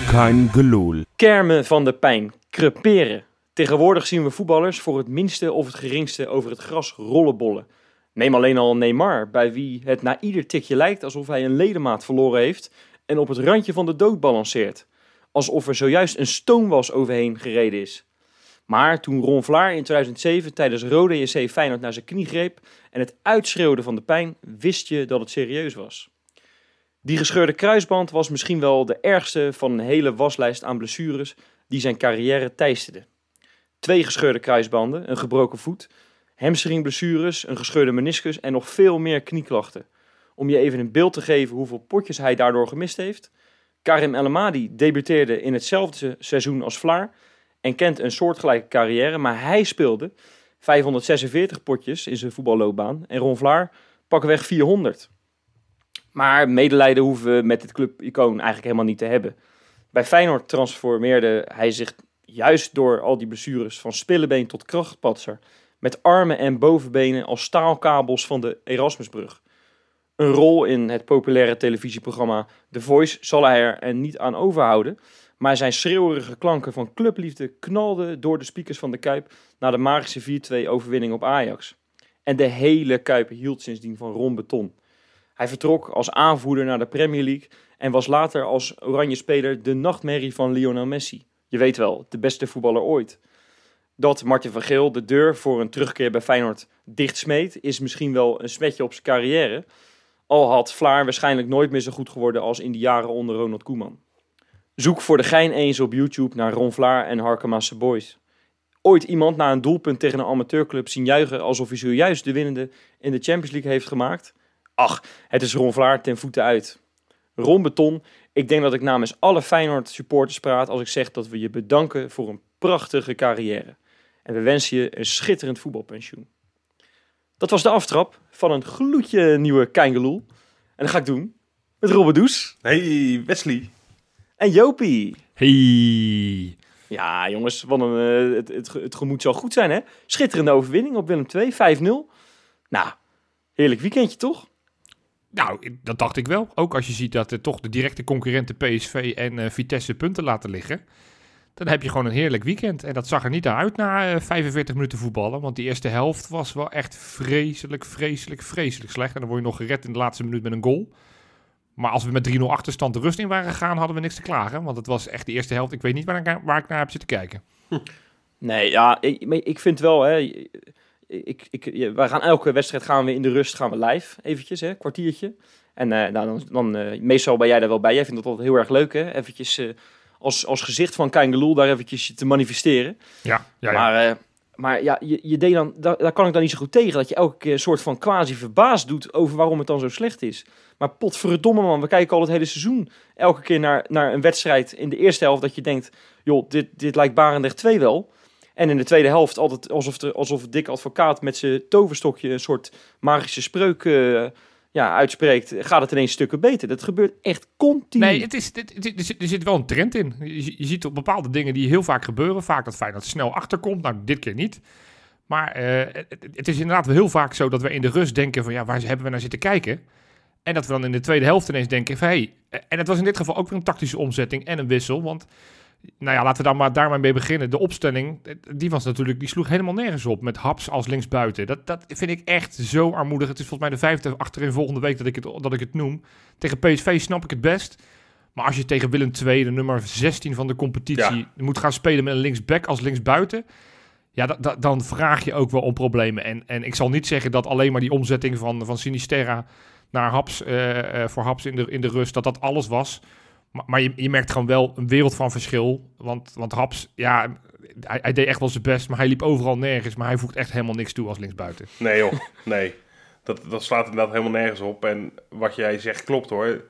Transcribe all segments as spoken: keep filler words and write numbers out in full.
Kein gelul. Kermen van de pijn, creperen. Tegenwoordig zien we voetballers voor het minste of het geringste over het gras rollenbollen. Neem alleen al Neymar, bij wie het na ieder tikje lijkt alsof hij een ledemaat verloren heeft en op het randje van de dood balanceert. Alsof er zojuist een stoomwas overheen gereden is. Maar toen Ron Vlaar in tweeduizend zeven tijdens Rode J C Feyenoord naar zijn knie greep en het uitschreeuwde van de pijn, wist je dat het serieus was. Die gescheurde kruisband was misschien wel de ergste van een hele waslijst aan blessures die zijn carrière teisterde. Twee gescheurde kruisbanden, een gebroken voet, hamstringblessures, een gescheurde meniscus en nog veel meer knieklachten. Om je even een beeld te geven hoeveel potjes hij daardoor gemist heeft. Karim El Amadi debuteerde in hetzelfde seizoen als Vlaar en kent een soortgelijke carrière, maar hij speelde vijfhonderdzesenveertig potjes in zijn voetballoopbaan en Ron Vlaar pakweg vierhonderd. Maar medelijden hoeven we met dit clubicoon eigenlijk helemaal niet te hebben. Bij Feyenoord transformeerde hij zich juist door al die blessures van spillebeen tot krachtpatser, met armen en bovenbenen als staalkabels van de Erasmusbrug. Een rol in het populaire televisieprogramma The Voice zal hij er niet aan overhouden, maar zijn schreeuwerige klanken van clubliefde knalden door de speakers van de Kuip na de magische vier twee overwinning op Ajax. En de hele Kuip hield sindsdien van Ron Beton. Hij vertrok als aanvoerder naar de Premier League en was later als oranje speler de nachtmerrie van Lionel Messi. Je weet wel, de beste voetballer ooit. Dat Martin van Geel de deur voor een terugkeer bij Feyenoord dichtsmeet, is misschien wel een smetje op zijn carrière. Al had Vlaar waarschijnlijk nooit meer zo goed geworden als in de jaren onder Ronald Koeman. Zoek voor de gein eens op YouTube naar Ron Vlaar en Harkemasse Boys. Ooit iemand na een doelpunt tegen een amateurclub zien juichen alsof hij zojuist de winnende in de Champions League heeft gemaakt? Ach, het is Ron Vlaar ten voeten uit. Ron Beton, ik denk dat ik namens alle Feyenoord supporters praat als ik zeg dat we je bedanken voor een prachtige carrière. En we wensen je een schitterend voetbalpensioen. Dat was de aftrap van een gloedje nieuwe Keingeloel. En dat ga ik doen met Robert Does. Hey, Wesley. En Jopie. Hey. Ja, jongens, wat een, uh, het, het, het gemoed zal goed zijn, hè? Schitterende overwinning op Willem twee, vijf nul. Nou, heerlijk weekendje, toch? Nou, dat dacht ik wel. Ook als je ziet dat er toch de directe concurrenten P S V en uh, Vitesse punten laten liggen. Dan heb je gewoon een heerlijk weekend. En dat zag er niet naar uit na uh, vijfenveertig minuten voetballen. Want die eerste helft was wel echt vreselijk, vreselijk, vreselijk slecht. En dan word je nog gered in de laatste minuut met een goal. Maar als we met drie nul achterstand de rust in waren gegaan, hadden we niks te klagen. Want het was echt de eerste helft. Ik weet niet waar ik, waar ik naar heb zitten kijken. Hm. Nee, ja, ik, ik vind wel, hè... Ik, ik, we gaan elke wedstrijd gaan we in de rust gaan we live, eventjes, hè, kwartiertje. En uh, nou, dan, dan uh, meestal ben jij daar wel bij. Jij vindt dat altijd heel erg leuk, hè? Eventjes uh, als, als gezicht van Keingeloel daar eventjes te manifesteren. Ja, ja, ja. Maar, uh, maar ja, je, je deed dan, daar, daar kan ik dan niet zo goed tegen, dat je elke keer een soort van quasi verbaasd doet over waarom het dan zo slecht is. Maar potverdomme man, we kijken al het hele seizoen elke keer naar, naar een wedstrijd in de eerste helft dat je denkt, joh, dit, dit lijkt Barendrecht twee wel. En in de tweede helft altijd alsof, de, alsof Dick Advocaat met zijn toverstokje een soort magische spreuk uh, ja, uitspreekt, gaat het ineens stukken beter. Dat gebeurt echt continu. Nee, het is, het, het, er, zit, er zit wel een trend in. Je, je ziet op bepaalde dingen die heel vaak gebeuren. Vaak dat Feyenoord snel achterkomt. Nou, dit keer niet. Maar uh, het, het is inderdaad wel heel vaak zo dat we in de rust denken van ja, waar hebben we naar zitten kijken? En dat we dan in de tweede helft ineens denken van hé, hey, en het was in dit geval ook weer een tactische omzetting en een wissel, want nou ja, laten we dan maar daar maar mee beginnen. De opstelling, die was natuurlijk, die sloeg helemaal nergens op met Haps als linksbuiten. Dat, dat vind ik echt zo armoedig. Het is volgens mij de vijfde achterin volgende week dat ik, het, dat ik het noem. Tegen P S V snap ik het best. Maar als je tegen Willem twee, de nummer zestien van de competitie, ja, moet gaan spelen met een linksback als linksbuiten, ja, da, da, dan vraag je ook wel om problemen. En, en ik zal niet zeggen dat alleen maar die omzetting van, van Sinisterra naar Haps, uh, uh, voor Haps in de, in de rust, dat dat alles was. Maar, maar je, je merkt gewoon wel een wereld van verschil. Want, want Haps, ja, hij, hij deed echt wel zijn best, maar hij liep overal nergens. Maar hij voegt echt helemaal niks toe als linksbuiten. Nee joh, nee. Dat, dat slaat inderdaad helemaal nergens op. En wat jij zegt klopt hoor.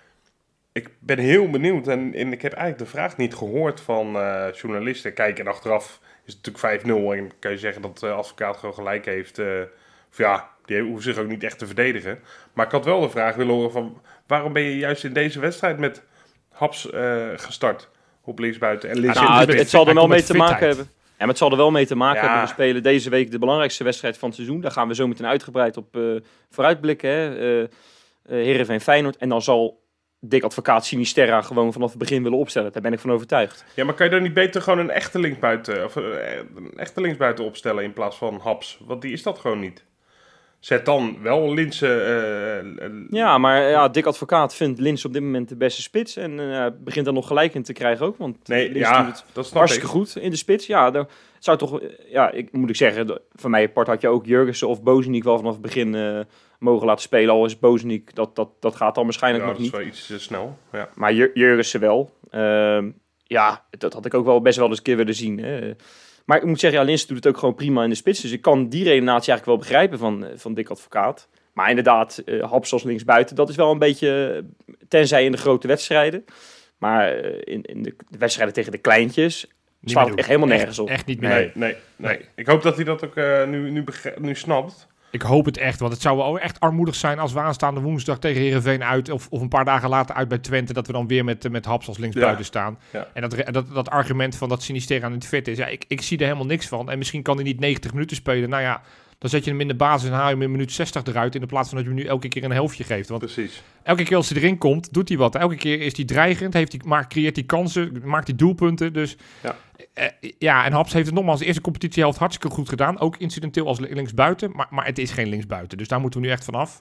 Ik ben heel benieuwd en, en ik heb eigenlijk de vraag niet gehoord van uh, journalisten. Kijk, en achteraf is het natuurlijk vijf nul en kan je zeggen dat de advocaat gewoon gelijk heeft. Uh, of ja, die hoeft zich ook niet echt te verdedigen. Maar ik had wel de vraag willen horen van waarom ben je juist in deze wedstrijd met Haps uh, gestart op linksbuiten en links. Nou, het, het zal er wel mee te maken hebben. Ja, maar het zal er wel mee te maken ja. hebben. We spelen deze week de belangrijkste wedstrijd van het seizoen. Daar gaan we zo meteen uitgebreid op uh, vooruitblikken. Hè. Uh, uh, Heerenveen Feyenoord. En dan zal Dick Advocaat Sinisterra gewoon vanaf het begin willen opstellen. Daar ben ik van overtuigd. Ja, maar kan je dan niet beter gewoon een echte linksbuiten, of een echte linksbuiten opstellen in plaats van Haps? Want die is dat gewoon niet. Zet dan wel Linse... Uh, ja, maar ja, Dick Advocaat vindt Linse op dit moment de beste spits. En uh, begint er nog gelijk in te krijgen ook. Want nee, Linse ja, doet het dat snap hartstikke ik. goed in de spits. Ja, daar zou toch... Ja, ik, moet ik zeggen, van mij apart had je ook Jurgensen of Bozeniek wel vanaf het begin uh, mogen laten spelen. Al is Bozeniek, dat, dat, dat gaat dan waarschijnlijk Ja, nog dat niet. is wel iets uh, snel, ja. Maar Jur- Jurgensen wel. Uh, ja, dat had ik ook wel best wel eens een keer willen zien. Hè. Maar ik moet zeggen, ja, Linse doet het ook gewoon prima in de spits. Dus ik kan die redenatie eigenlijk wel begrijpen van, van Dick Advocaat. Maar inderdaad, uh, Haps als linksbuiten, dat is wel een beetje... Tenzij in de grote wedstrijden. Maar uh, in, in de, de wedstrijden tegen de kleintjes... slaat het echt helemaal nergens echt, op. Echt niet meer. Nee, nee, nee. Nee. Ik hoop dat hij dat ook uh, nu, nu, begre- nu snapt. Ik hoop het echt, want het zou wel echt armoedig zijn als we aanstaande woensdag tegen Heerenveen uit, of, of een paar dagen later uit bij Twente, dat we dan weer met, met Haps als linksbuiten Ja. staan. Ja. En dat, dat, dat argument van dat Sinisterra niet fit is, ja, ik, ik zie er helemaal niks van. En misschien kan hij niet negentig minuten spelen. Nou ja, dan zet je hem in de basis en haal je hem in minuut zestig eruit, in de plaats van dat je hem nu elke keer een helftje geeft. Want Precies. elke keer als hij erin komt, doet hij wat. Elke keer is hij dreigend, heeft hij, maakt, creëert hij kansen, maakt hij doelpunten. Dus Ja. Uh, ja, en Haps heeft het nogmaals de eerste competitiehelft hartstikke goed gedaan. Ook incidenteel als linksbuiten, maar, maar het is geen linksbuiten. Dus daar moeten we nu echt vanaf.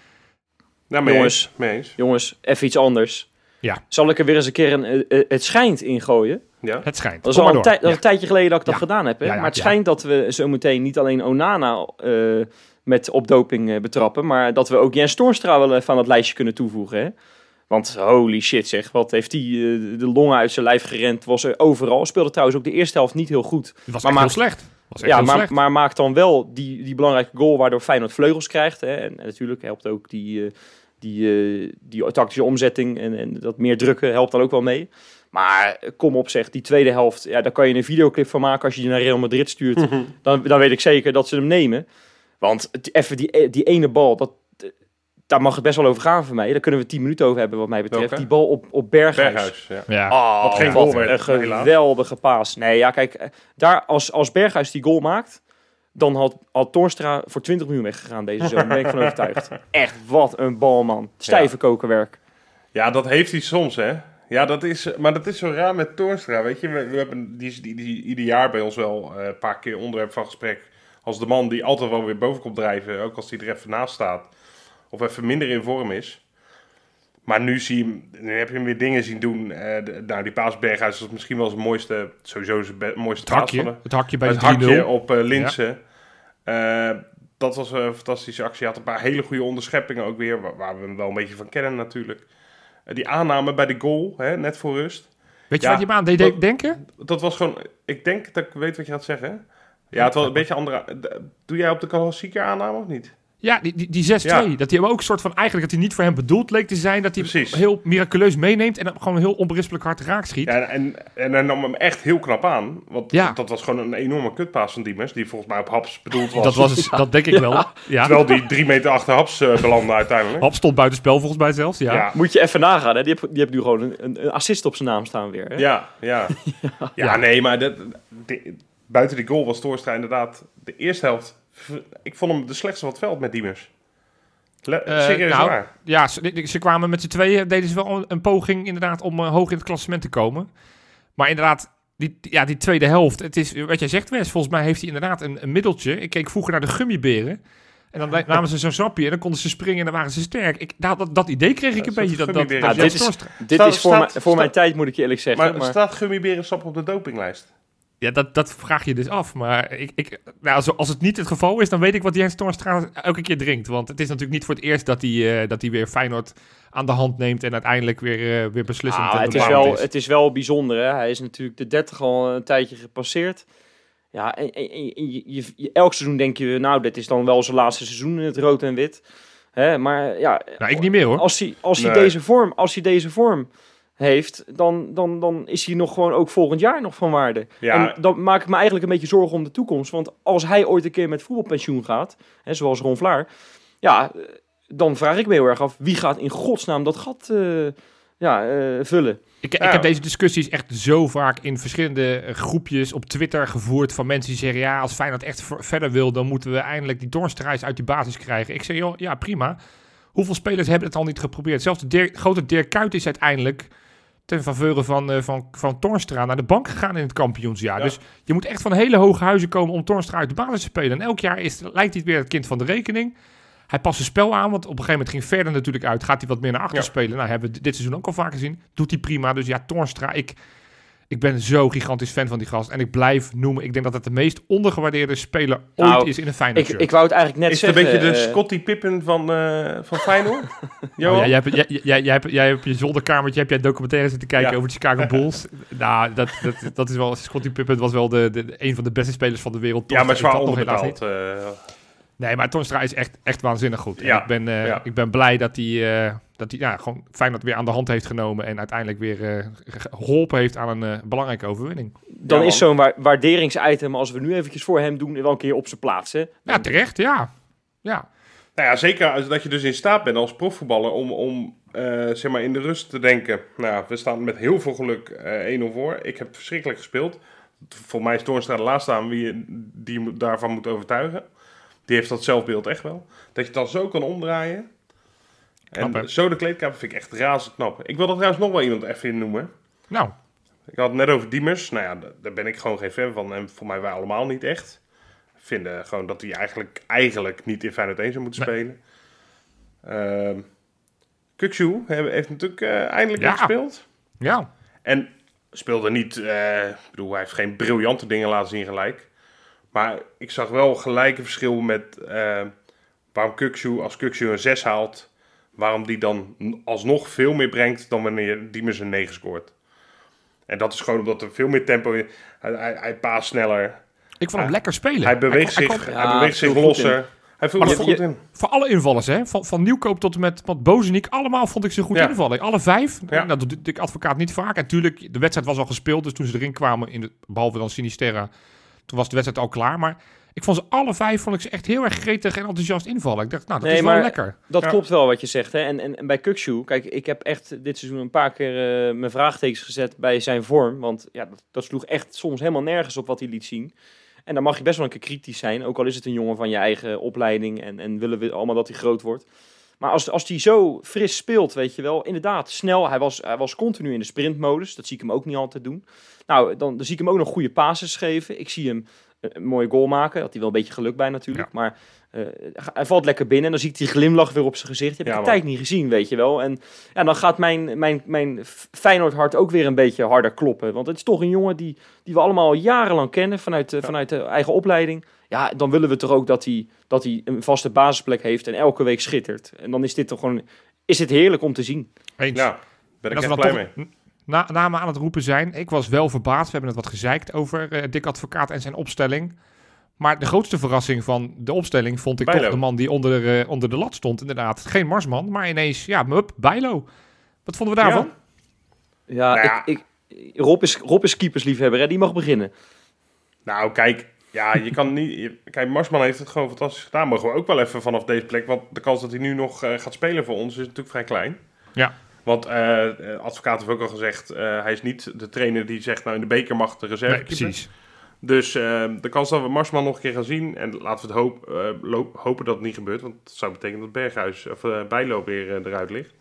Nou, mee Jongens. eens. Mee eens. Jongens, even iets anders. Ja. Zal ik er weer eens een keer een uh, uh, het schijnt ingooien? Ja. Het schijnt. Dat is Kom al maar een, door. tij- dat is Ja. een tijdje geleden dat ik dat Ja. gedaan heb. Hè? Ja, ja, maar het ja. schijnt dat we zometeen niet alleen Onana uh, met op doping uh, betrappen, maar dat we ook Jens Toornstra wel even aan het lijstje kunnen toevoegen. Hè? Want holy shit zeg, wat heeft hij uh, de longen uit zijn lijf gerend, was er overal. Speelde trouwens ook de eerste helft niet heel goed. Het was Maar echt maakt- heel slecht. Was echt Ja, heel maar, slecht. maar maakt dan wel die, die belangrijke goal waardoor Feyenoord vleugels krijgt. Hè? En, en natuurlijk helpt ook die, uh, die, uh, die tactische omzetting en, en dat meer drukken helpt dan ook wel mee. Maar uh, kom op zeg, die tweede helft, ja, daar kan je een videoclip van maken als je die naar Real Madrid stuurt. dan, dan weet ik zeker dat ze hem nemen. Want het, even die, die ene bal, dat, daar mag het best wel over gaan voor mij. Daar kunnen we tien minuten over hebben wat mij betreft. Welke? Die bal op, op Berghuis. Berghuis, ja. ja. Oh, Wat geen wat goal werd, een helaas. geweldige paas. Nee, ja, kijk, eh, daar als, als Berghuis die goal maakt, dan had, had Toornstra voor twintig miljoen weggegaan deze zomer. Daar ben ik van overtuigd. Echt, wat een bal, man. Stijve Ja. kokerwerk. Ja, dat heeft hij soms, hè. Ja, dat is, maar dat is zo raar met Toornstra, weet je. We, we hebben die, die, die ieder jaar bij ons wel uh, een paar keer onderwerp van gesprek. Als de man die altijd wel weer boven komt drijven, ook als hij er even naast staat. Of even minder in vorm is. Maar nu, zie je, hem- nu heb je hem weer dingen zien doen. Uh, de, nou, die paas Berghuis was misschien wel zijn mooiste, sowieso zijn be- mooiste Het paas van hakje, de- het hakje bij het de drie nul. hakje op uh, Linse. Uh, dat was een fantastische actie. Hij had een paar hele goede onderscheppingen ook weer. Waar, waar we hem wel een beetje van kennen natuurlijk. Uh, die aanname bij de goal, hè, net voor rust. Weet je Ja, wat je me aan deed dat- denken? Dat was gewoon... Ik denk dat ik weet wat je gaat zeggen. Ja, het was een beetje andere... Doe jij op de klassieker aanname of niet? Ja, die, die, die zes twee. Ja. Dat hij hem ook een soort van... Eigenlijk dat hij niet voor hem bedoeld leek te zijn. Dat hij hem Precies. heel miraculeus meeneemt. En hem gewoon heel onberispelijk hard raak schiet. Ja, en, en hij nam hem echt heel knap aan. Want Ja. dat was gewoon een enorme kutpaas van Diemers. Die volgens mij op Haps bedoeld was. dat, was, dat denk ik wel. Ja. Terwijl die drie meter achter Haps uh, belandde uiteindelijk. Hap stond buitenspel volgens mij zelfs. Ja. Ja. Moet je even nagaan, hè? Die heeft, die heeft nu gewoon een, een, een assist op zijn naam staan weer. Hè? Ja, ja. ja. Ja, nee, maar dat, die- buiten die goal was Toornstra inderdaad de eerste helft. Ik vond hem de slechtste van het veld met Diemers. Le- Eh, serieus nou, waar. Ja, ze, ze kwamen met z'n tweeën, deden ze wel een, een poging inderdaad om uh, hoog in het klassement te komen. Maar inderdaad, die, ja, die tweede helft, het is wat jij zegt Wes, volgens mij heeft hij inderdaad een, een middeltje. Ik keek vroeger naar de gummiberen en dan namen ze zo'n sapje en dan konden ze springen en dan waren ze sterk. Ik, dat, dat, dat idee kreeg ik Ja, een beetje. Dat, dat, gummiberen. dat Ja, Jens dit is- Toornstra- Dit Staat- is voor, staat- mijn, voor mijn staat- tijd, moet ik je eerlijk zeggen. Maar, Maar, staat Gummiberensap op de dopinglijst? Ja, dat, dat vraag je dus af. Maar ik, ik, nou, als, als het niet het geval is, dan weet ik wat Jens Toornstra elke keer drinkt. Want het is natuurlijk niet voor het eerst dat hij, uh, dat hij weer Feyenoord aan de hand neemt en uiteindelijk weer, uh, weer beslissend Ah, en het, is bepalend wel, het is wel bijzonder. Hè? Hij is natuurlijk de dertig al een tijdje gepasseerd. Ja, en, en, en je, je, je- elk seizoen denk je, nou, dit is dan wel zijn laatste seizoen in het rood en wit. Hè? Maar ja, Nou, ik niet meer hoor. als hij, als hij, Nee. deze, vorm, als hij deze vorm heeft, dan, dan, dan is hij nog gewoon ook volgend jaar nog van waarde. Ja. En dan maak ik me eigenlijk een beetje zorgen om de toekomst. Want als hij ooit een keer met voetbalpensioen gaat, hè, zoals Ron Vlaar, ja, eh, dan vraag ik me heel erg af, wie gaat in godsnaam dat gat uh, ja, uh, vullen? Ik, ik Ja. heb deze discussies echt zo vaak in verschillende eh, groepjes op Twitter gevoerd van mensen die zeggen, ja, als Feyenoord echt v- verder wil, dan moeten we eindelijk die Toornstra uit die basis krijgen. Ik zeg, joh, ja, prima. Hoeveel spelers hebben het al niet geprobeerd? Zelfs de Dirk, grote Dirk Kuyt is uiteindelijk ten faveur van, uh, van, van Toornstra naar de bank gegaan in het kampioensjaar. Ja. Dus je moet echt van hele hoge huizen komen om Toornstra uit de basis te spelen. En elk jaar is, lijkt hij weer het kind van de rekening. Hij past zijn spel aan, want op een gegeven moment ging verder natuurlijk uit. Gaat hij wat meer naar achter ja. spelen? Nou, hebben we dit seizoen ook al vaak gezien. Doet hij prima. Dus ja, Toornstra, ik... Ik ben zo gigantisch fan van die gast. En ik blijf noemen, ik denk dat het de meest ondergewaardeerde speler ooit nou, is in een Feyenoord shirt. Ik, ik wou het eigenlijk net is zeggen. Is het een beetje de uh, Scottie Pippen van, uh, van Feyenoord? oh, ja, jij, hebt, jij, jij, jij, hebt, jij hebt op je zolderkamertje heb jij documentaire zitten kijken ja. over de Chicago Bulls. nou, dat, dat, dat is wel... Scottie Pippen was wel de, de, de, een van de beste spelers van de wereld. Ja, maar zwaar onderbetaald. Uh, nee, maar Toornstra is echt, echt waanzinnig goed. Ja. Ik, ben, uh, ja. ik ben blij dat hij... Uh, dat hij ja, gewoon Feyenoord weer aan de hand heeft genomen en uiteindelijk weer uh, geholpen heeft aan een uh, belangrijke overwinning. Dan ja, is zo'n wa- waarderingsitem, als we nu eventjes voor hem doen, wel een keer op zijn plaats. Hè? Ja, terecht, ja. ja. Nou ja, zeker als dat je dus in staat bent als profvoetballer om, om uh, zeg maar in de rust te denken. Nou, we staan met heel veel geluk uh, één nul voor. Ik heb verschrikkelijk gespeeld. Volgens mij is Toornstra de laatste aan wie die daarvan moet overtuigen. Die heeft dat zelfbeeld echt wel. Dat je het dan zo kan omdraaien. En knap, zo de kleedkamer vind ik echt razend knap. Ik wil er trouwens nog wel iemand even in noemen. Nou. Ik had het net over Diemers. Nou ja, daar ben ik gewoon geen fan van. En voor mij wij allemaal niet echt. Vinden gewoon dat hij eigenlijk, eigenlijk niet in Feyenoord één zou moeten nee. spelen. Uh, Kukçu heeft natuurlijk uh, eindelijk ja. gespeeld. Ja. En speelde niet... Uh, ik bedoel, hij heeft geen briljante dingen laten zien gelijk. Maar ik zag wel gelijk een verschil met... Uh, waarom Kukçu, als Kukçu een zes haalt... waarom die dan alsnog veel meer brengt dan wanneer Diemers een negen scoort. En dat is gewoon omdat er veel meer tempo in... Hij, hij, hij paast sneller. Ik vond hem hij, lekker spelen. Hij beweegt hij, zich, hij, hij ja, beweegt zich losser. Hij voelt er goed in. Voor alle invallers, hè? Van, van Nieuwkoop tot en met, met Bozeniek, allemaal vond ik ze goed ja. invallen. Alle vijf. Ja. Nou, dat doet de advocaat niet vaak. En natuurlijk, de wedstrijd was al gespeeld, dus toen ze erin kwamen, in de, behalve dan Sinisterra, toen was de wedstrijd al klaar. Maar ik vond ze alle vijf vond ik ze echt heel erg gretig en enthousiast invallen. Ik dacht, nou, dat nee, is wel lekker. Dat ja. klopt wel wat je zegt. Hè? En, en, en bij Kukçu, kijk, ik heb echt dit seizoen een paar keer uh, mijn vraagtekens gezet bij zijn vorm. Want ja, dat, dat sloeg echt soms helemaal nergens op wat hij liet zien. En dan mag je best wel een keer kritisch zijn. Ook al is het een jongen van je eigen opleiding en, en willen we allemaal dat hij groot wordt. Maar als, als hij zo fris speelt, weet je wel, inderdaad, snel. Hij was, hij was continu in de sprintmodus. Dat zie ik hem ook niet altijd doen. Nou, dan, dan zie ik hem ook nog goede passes geven. Ik zie hem een mooie goal maken. Had hij wel een beetje geluk bij natuurlijk. Ja. Maar uh, hij valt lekker binnen. En dan zie ik die glimlach weer op zijn gezicht. Die heb ik ja, de tijd niet gezien, weet je wel. En ja, dan gaat mijn, mijn, mijn Feyenoord hart ook weer een beetje harder kloppen. Want het is toch een jongen die, die we allemaal al jarenlang kennen. Vanuit, ja. vanuit de eigen opleiding. Ja, dan willen we toch ook dat hij, dat hij een vaste basisplek heeft. En elke week schittert. En dan is dit toch gewoon... Is het heerlijk om te zien. Eens. Ja, ben ik echt blij toch... mee. Na, namen aan het roepen zijn. Ik was wel verbaasd. We hebben het wat gezeikt over uh, Dick Advocaat en zijn opstelling. Maar de grootste verrassing van de opstelling vond ik Bijlo. toch de man die onder, uh, onder de lat stond. Inderdaad, geen Marsman, maar ineens, ja, mup, Bijlo. Wat vonden we daarvan? Ja, ja, nou ja. Ik, ik, Rob, is, Rob is keepersliefhebber, hè? Die mag beginnen. Nou, kijk, ja, je kan niet... Je, kijk, Marsman heeft het gewoon fantastisch gedaan. Mogen we ook wel even vanaf deze plek. Want de kans dat hij nu nog uh, gaat spelen voor ons is natuurlijk vrij klein. Ja. Want uh, advocaat heeft ook al gezegd, uh, hij is niet de trainer die zegt, nou in de beker mag de reserve nee, precies. Dus uh, de kans dat we Marsman nog een keer gaan zien, en laten we het hoop, uh, loop, hopen dat het niet gebeurt, want dat zou betekenen dat Berghuis of uh, Bijlo weer uh, eruit ligt.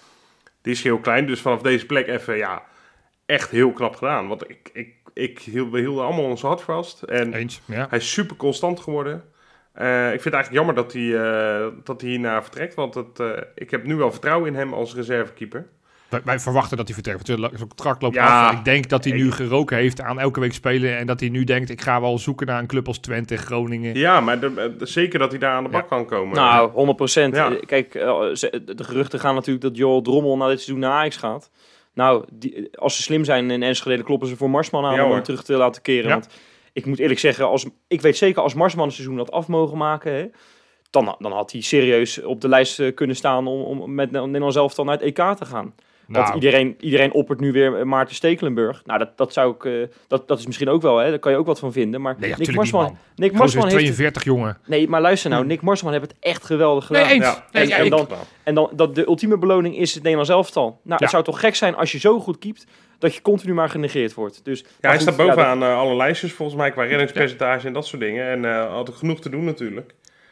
Die is heel klein, dus vanaf deze plek even, ja, echt heel knap gedaan. Want ik, ik, ik hield, we hielden allemaal ons hart vast. En Eens, ja. Hij is super constant geworden. Uh, ik vind het eigenlijk jammer dat hij, uh, dat hij hierna vertrekt. Want het, uh, ik heb nu wel vertrouwen in hem als reservekeeper. Wij, wij verwachten dat hij vertrekt. Zo'n contract loopt ja, af. Ik denk dat hij ik, nu geroken heeft aan elke week spelen. En dat hij nu denkt, ik ga wel zoeken naar een club als Twente, Groningen. Ja, maar de, de, zeker dat hij daar aan de bak ja. kan komen. Nou, honderd procent. Ja. Kijk, uh, de geruchten gaan natuurlijk dat Joel Drommel na dit seizoen naar Ajax gaat. Nou, die, als ze slim zijn in Enschede, kloppen ze voor Marsman aan ja, om hem terug te laten keren. Ja. Want ik moet eerlijk zeggen, als, ik weet zeker als Marsman een seizoen had af mogen maken, hè, dan, dan had hij serieus op de lijst kunnen staan om, om met Nederland zelf dan naar het E K te gaan. Nou. Want iedereen, iedereen oppert nu weer Maarten Stekelenburg. Nou, dat, dat zou ik, uh, dat, dat is misschien ook wel, hè. Daar kan je ook wat van vinden. Maar nee, Nick Marsman, niet, Nick Marsman heeft tweeënveertig jongen. Nee, maar luister nou, Nick Marsman heeft het echt geweldig gedaan. Nee, eens. Ja. Nee, en, ja, en, ik, dan, en dan dat de ultieme beloning is het Nederlands elftal. Nou, ja. Het zou toch gek zijn als je zo goed keept dat je continu maar genegeerd wordt. Dus, ja, hij goed, staat bovenaan ja, dat... uh, alle lijstjes volgens mij qua reddingspercentage ja. en dat soort dingen. En uh, had ook genoeg te doen natuurlijk.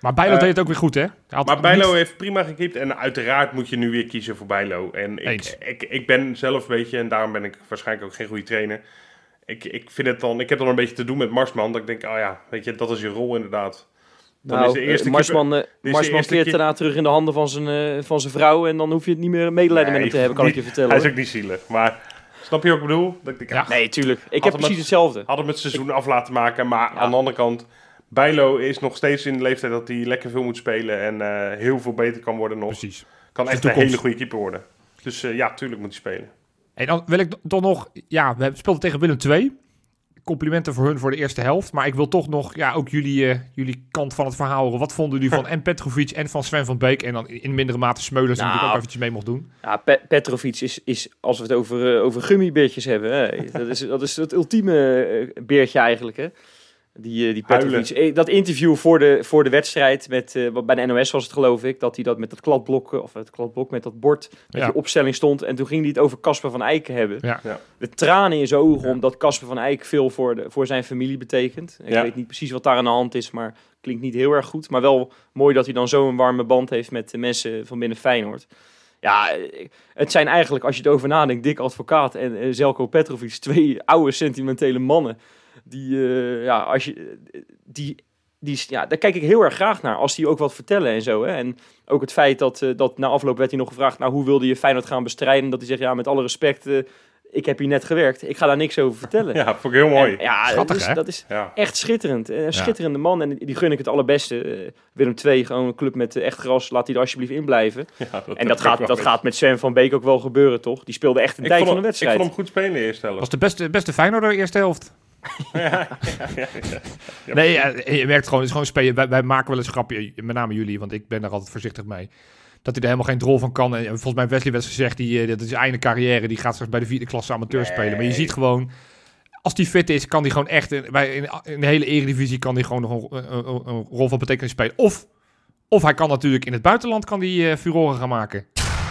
Maar Bijlo Uh, deed het ook weer goed, hè? Hij had Maar Bijlo niet... heeft prima gekiept. En uiteraard moet je nu weer kiezen voor Bijlo. En ik, Eens. ik, ik ben zelf, weet je, en daarom ben ik waarschijnlijk ook geen goede trainer. Ik, ik vind het dan, ik heb dan een beetje te doen met Marsman. Dat ik denk, oh ja, weet je, dat is je rol inderdaad. Dan Nou, is de eerste uh, Marsman, uh, keeper- de Marsman eerste keert keer- daarna terug in de handen van zijn, uh, van zijn vrouw. En dan hoef je het niet meer medelijden met hem te hebben, kan ik je vertellen. Hij is hoor. ook niet zielig. Maar snap je wat ik bedoel? Dat ik denk, Ja. Nee, tuurlijk. Ik Had heb hem precies met- hetzelfde. Had hem het seizoen af laten maken. Maar Ja. aan de andere kant, Bijlo is nog steeds in de leeftijd dat hij lekker veel moet spelen. En uh, heel veel beter kan worden nog. Precies. Kan De echt een toekomst. hele goede keeper worden. Dus uh, ja, tuurlijk moet hij spelen. En dan wil ik toch nog... Ja, we speelden tegen Willem twee. Complimenten voor hun voor de eerste helft. Maar ik wil toch nog ja, ook jullie, uh, jullie kant van het verhaal horen. Wat vonden jullie van en Petrovic en van Sven van Beek? En dan in mindere mate Smeulers, die Nou. natuurlijk ook eventjes mee mocht doen. Ja, Pe- Petrovic is, is, als we het over, uh, over gummibeertjes hebben, hè, dat, is, dat is het ultieme uh, beertje eigenlijk, hè. Die, uh, die Petrovic. Eh, Dat interview voor de, voor de wedstrijd, met, uh, wat bij de N O S was het geloof ik, dat hij dat met dat kladblok, of het kladblok met dat bord, met Ja. die opstelling stond. En toen ging hij het over Casper van Eyck hebben. Ja. Ja. De tranen in zijn ogen, omdat Casper van Eyck veel voor, de, voor zijn familie betekent. Ik Ja. weet niet precies wat daar aan de hand is, maar klinkt niet heel erg goed. Maar wel mooi dat hij dan zo'n warme band heeft met de mensen van binnen Feyenoord. Ja, het zijn eigenlijk, als je erover nadenkt, Dick Advocaat en uh, Željko Petrovic, twee oude sentimentele mannen. Die, uh, ja, als je, die, die, ja, daar kijk ik heel erg graag naar, als die ook wat vertellen en zo. Hè. En ook het feit dat, uh, dat na afloop werd hij nog gevraagd, nou, hoe wilde je Feyenoord gaan bestrijden? Dat hij zegt, ja, met alle respect, uh, ik heb hier net gewerkt, ik ga daar niks over vertellen. Ja, vond ik heel mooi. En, ja, Schattig, dat is, hè? dat is Ja. echt schitterend. Een schitterende man en die gun ik het allerbeste. Uh, Willem twee, gewoon een club met uh, echt gras, laat die er alsjeblieft in blijven. Ja, dat En heb dat ik ook gaat, wel dat eens. gaat met Sven van Beek ook wel gebeuren, toch? Die speelde echt een Ik tijd vond van de hem- Ik wedstrijd. vond hem goed spelen in de eerste Dat was helft. de beste, beste Feyenoorder eerste helft. Ja, ja, ja, ja. Nee, ja, je merkt gewoon, het is gewoon spelen. Wij, wij maken wel eens een grapje, met name jullie, want ik ben daar altijd voorzichtig mee. Dat hij er helemaal geen drol van kan. En volgens mij Wesley werd gezegd, die, dat is einde carrière. Die gaat straks bij de vierde klasse amateur Nee. spelen. Maar je ziet gewoon, als die fit is, kan hij gewoon echt, in, bij, in, in de hele eredivisie kan hij gewoon nog een, een, een, een rol van betekenis spelen. Of, of hij kan natuurlijk in het buitenland kan die uh, furoren gaan maken.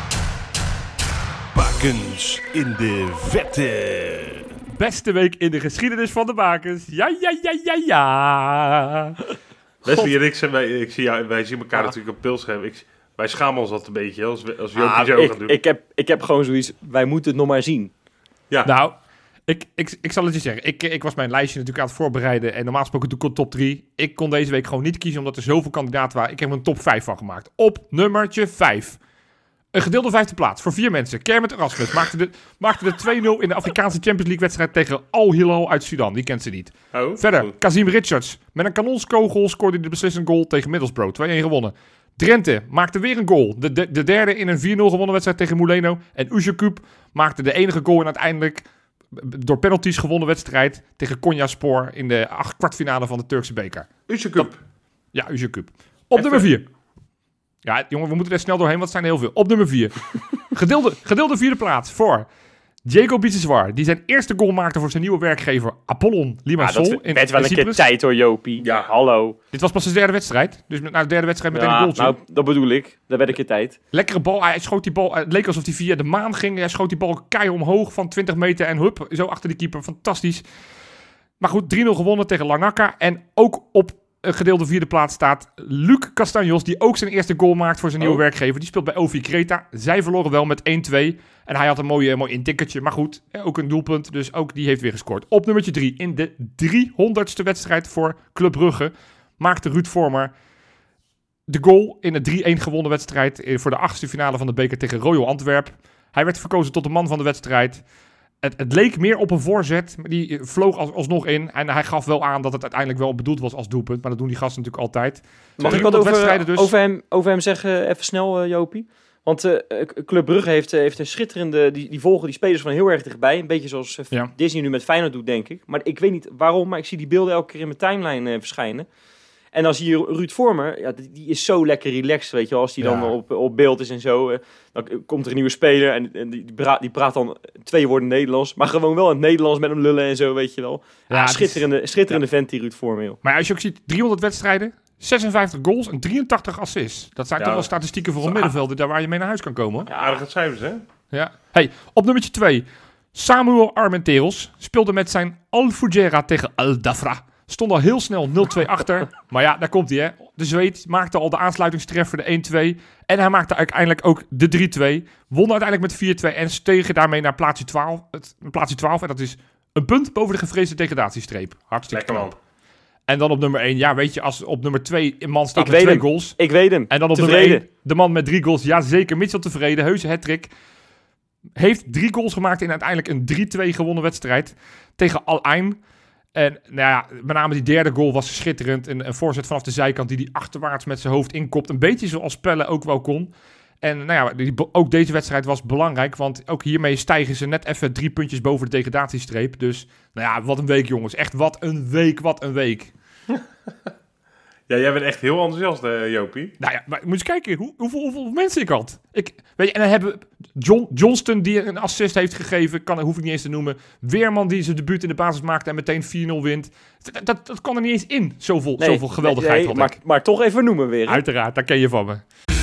Bakens in de vette. Beste week in de geschiedenis van de bakens. Ja, ja, ja, ja, ja. Wesley en ik, zijn, wij, ik zie jou, wij zien elkaar Ja. natuurlijk op pilscherm. Ik, wij schamen ons dat een beetje, als, we- als Jopie Ah, zo ik, gaat doen. ik, heb, ik heb gewoon zoiets, wij moeten het nog maar zien. ja. Nou, ik, ik, ik zal het je zeggen. Ik, ik was mijn lijstje natuurlijk aan het voorbereiden. En normaal gesproken doe ik een top drie. Ik kon deze week gewoon niet kiezen, omdat er zoveel kandidaten waren. Ik heb er een top vijf van gemaakt. Op nummertje vijf. Een gedeelde vijfde plaats voor vier mensen. Kermit Erasmus maakte de, maakte de twee nul in de Afrikaanse Champions League wedstrijd tegen Al Hilal uit Sudan. Die kent ze niet. Oh, Verder, goed. Kazim Richards. Met een kanonskogel scoorde hij de beslissende goal tegen Middlesbrough. twee-een gewonnen. Drenthe maakte weer een goal. De, de, de derde in een vier nul gewonnen wedstrijd tegen Mouleno. En Uzerkub maakte de enige goal in uiteindelijk door penalties gewonnen wedstrijd tegen Konyaspor in de acht kwartfinale van de Turkse beker. Uzerkub. Ja, Uzerkub. Op Even- nummer vier. Ja, jongen, we moeten er snel doorheen, want het zijn er heel veel. Op nummer vier. gedeelde, gedeelde vierde plaats voor Diego Biseswar, die zijn eerste goal maakte voor zijn nieuwe werkgever Apollon Ja, Limassol. dat in, werd wel in een keer Cyprus. tijd hoor, Jopie. Ja. Hallo. Dit was pas zijn derde wedstrijd. Dus met, na de derde wedstrijd meteen een Ja, goaltje. nou, dat bedoel ik. Dat werd een keer tijd. Lekkere bal. Hij schoot die bal. Het leek alsof hij via de maan ging. Hij schoot die bal keihard omhoog van twintig meter. En hup, zo achter de keeper. Fantastisch. Maar goed, drie nul gewonnen tegen Larnaca. En ook op een gedeelde vierde plaats staat Luc Castanjos. Die ook zijn eerste goal maakt voor zijn nieuwe Oh. werkgever. Die speelt bij O V Creta. Zij verloren wel met één twee. En hij had een mooi, mooi intikkertje. Maar goed, ook een doelpunt. Dus ook die heeft weer gescoord. Op nummertje drie. In de driehonderdste wedstrijd voor Club Brugge maakte Ruud Vormer de goal in de drie-een gewonnen wedstrijd voor de achtste finale van de beker tegen Royal Antwerp. Hij werd verkozen tot de man van de wedstrijd. Het, het leek meer op een voorzet, maar die vloog als, alsnog in. En hij gaf wel aan dat het uiteindelijk wel bedoeld was als doelpunt. Maar dat doen die gasten natuurlijk altijd. Mag ik driehonderd wat over, wedstrijden dus. over, hem, over hem zeggen, even snel, uh, Jopie? Want uh, Club Brugge heeft, uh, heeft een schitterende... Die, die volgen die spelers van heel erg dichtbij. Een beetje zoals uh, Ja. Disney nu met Feyenoord doet, denk ik. Maar ik weet niet waarom, maar ik zie die beelden elke keer in mijn timeline uh, verschijnen. En dan zie je Ruud Vormer, ja, die, die is zo lekker relaxed, weet je wel. Als die Ja. dan op, op beeld is en zo. Uh, dan komt er een nieuwe speler en, en die, die, praat, die praat dan twee woorden Nederlands. Maar gewoon wel in het Nederlands met hem lullen en zo, weet je wel. Ja, Ja, het is- schitterende schitterende vent die Ruud Vormer, joh. Maar als je ook ziet, driehonderd wedstrijden, zesenvijftig goals en drieëntachtig assists. Dat zijn Ja. toch wel statistieken voor een middenvelder daar waar je mee naar huis kan komen. Ja, aardige cijfers, hè? Ja. Hey, op nummertje twee. Samuel Armenteros speelde met zijn Al Fujera tegen Al Dafra. Stond al heel snel nul twee achter. Maar ja, daar komt hij, hè. De Zweed maakte al de aansluitingstreffer, de één twee. En hij maakte uiteindelijk ook de drie twee. Won uiteindelijk met vier twee en stegen daarmee naar plaatsje twaalf. Het, plaatsje twaalf. En dat is een punt boven de gevreesde degradatiestreep. Hartstikke Lekker, knap. En dan op nummer één. Ja, weet je, als op nummer twee een man staat Ik met weet twee hem. goals. Ik weet hem. En dan op Tevreden. nummer één de man met drie goals. Ja, zeker. Mitchell tevreden. Heuse hattrick. Heeft drie goals gemaakt in uiteindelijk een drie twee gewonnen wedstrijd tegen Al Ain. En nou ja, met name die derde goal was schitterend. Een, een voorzet vanaf de zijkant die die achterwaarts met zijn hoofd inkopt. Een beetje zoals Pelle ook wel kon. En nou ja, die, ook deze wedstrijd was belangrijk. Want ook hiermee stijgen ze net even drie puntjes boven de degradatiestreep. Dus nou ja, wat een week jongens. Echt wat een week, wat een week. Ja, jij bent echt heel enthousiast, uh, Jopie. Nou ja, maar moet je eens kijken hoe, hoeveel, hoeveel mensen ik had. Ik, weet je, en dan hebben we John, Johnston die een assist heeft gegeven, kan, hoef ik niet eens te noemen. Weerman die zijn debuut in de basis maakte en meteen vier nul wint. Dat, dat, dat kan er niet eens in, zoveel, Nee, zoveel geweldigheid nee, had maar, ik. maar toch even noemen weer. Hè? Uiteraard, daar ken je van me.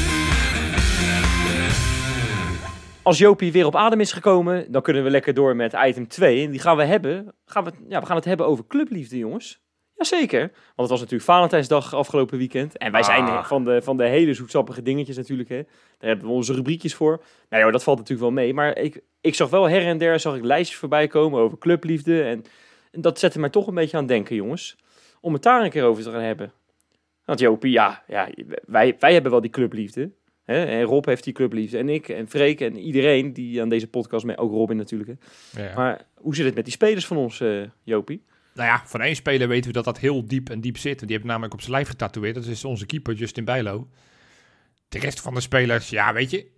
Als Jopie weer op adem is gekomen, dan kunnen we lekker door met item twee. En die gaan we hebben. Gaan we, ja, we gaan het hebben over clubliefde, jongens. Jazeker. Want het was natuurlijk Valentijnsdag afgelopen weekend. En wij zijn Ah. van de, van de hele zoetsappige dingetjes natuurlijk. Hè. Daar hebben we onze rubriekjes voor. Nou ja, dat valt natuurlijk wel mee. Maar ik, ik zag wel her en der zag ik lijstjes voorbij komen over clubliefde. En, en dat zette mij toch een beetje aan het denken, jongens. Om het daar een keer over te gaan hebben. Want Jopie, ja, ja wij, wij hebben wel die clubliefde. Hè? En Rob heeft die clubliefde. En ik en Freek en iedereen die aan deze podcast mee. Ook Robin natuurlijk. Hè. Ja. Maar hoe zit het met die spelers van ons, uh, Jopie? Nou ja, van één speler weten we dat dat heel diep en diep zit. Die heeft namelijk op zijn lijf getatoeëerd. Dat is onze keeper, Justin Bijlo. De rest van de spelers, ja, weet je.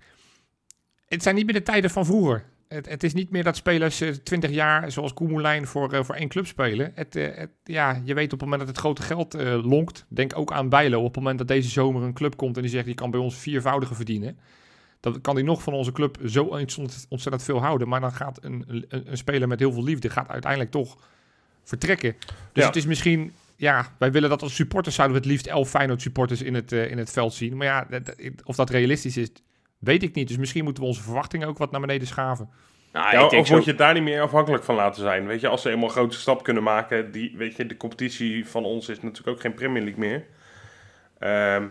Het zijn niet meer de tijden van vroeger. Het, het is niet meer dat spelers uh, twintig jaar, zoals Koemelijn, voor, uh, voor één club spelen. Het, uh, het, ja, je weet op het moment dat het grote geld uh, lonkt. Denk ook aan Bijlo. Op het moment dat deze zomer een club komt en die zegt, die kan bij ons viervoudige verdienen. Dan kan hij nog van onze club zo ontzettend veel houden. Maar dan gaat een, een, een speler met heel veel liefde gaat uiteindelijk toch vertrekken. Dus Ja. het is misschien, ja, wij willen dat als supporters zouden we het liefst elf Feyenoord supporters in het, uh, in het veld zien. Maar ja, dat, of dat realistisch is, weet ik niet. Dus misschien moeten we onze verwachtingen ook wat naar beneden schaven. Nou, Ja, ik denk of zo- moet je het daar niet meer afhankelijk van laten zijn? Weet je, als ze eenmaal een grote stap kunnen maken. Die, weet je, de competitie van ons is natuurlijk ook geen Premier League meer. Ehm,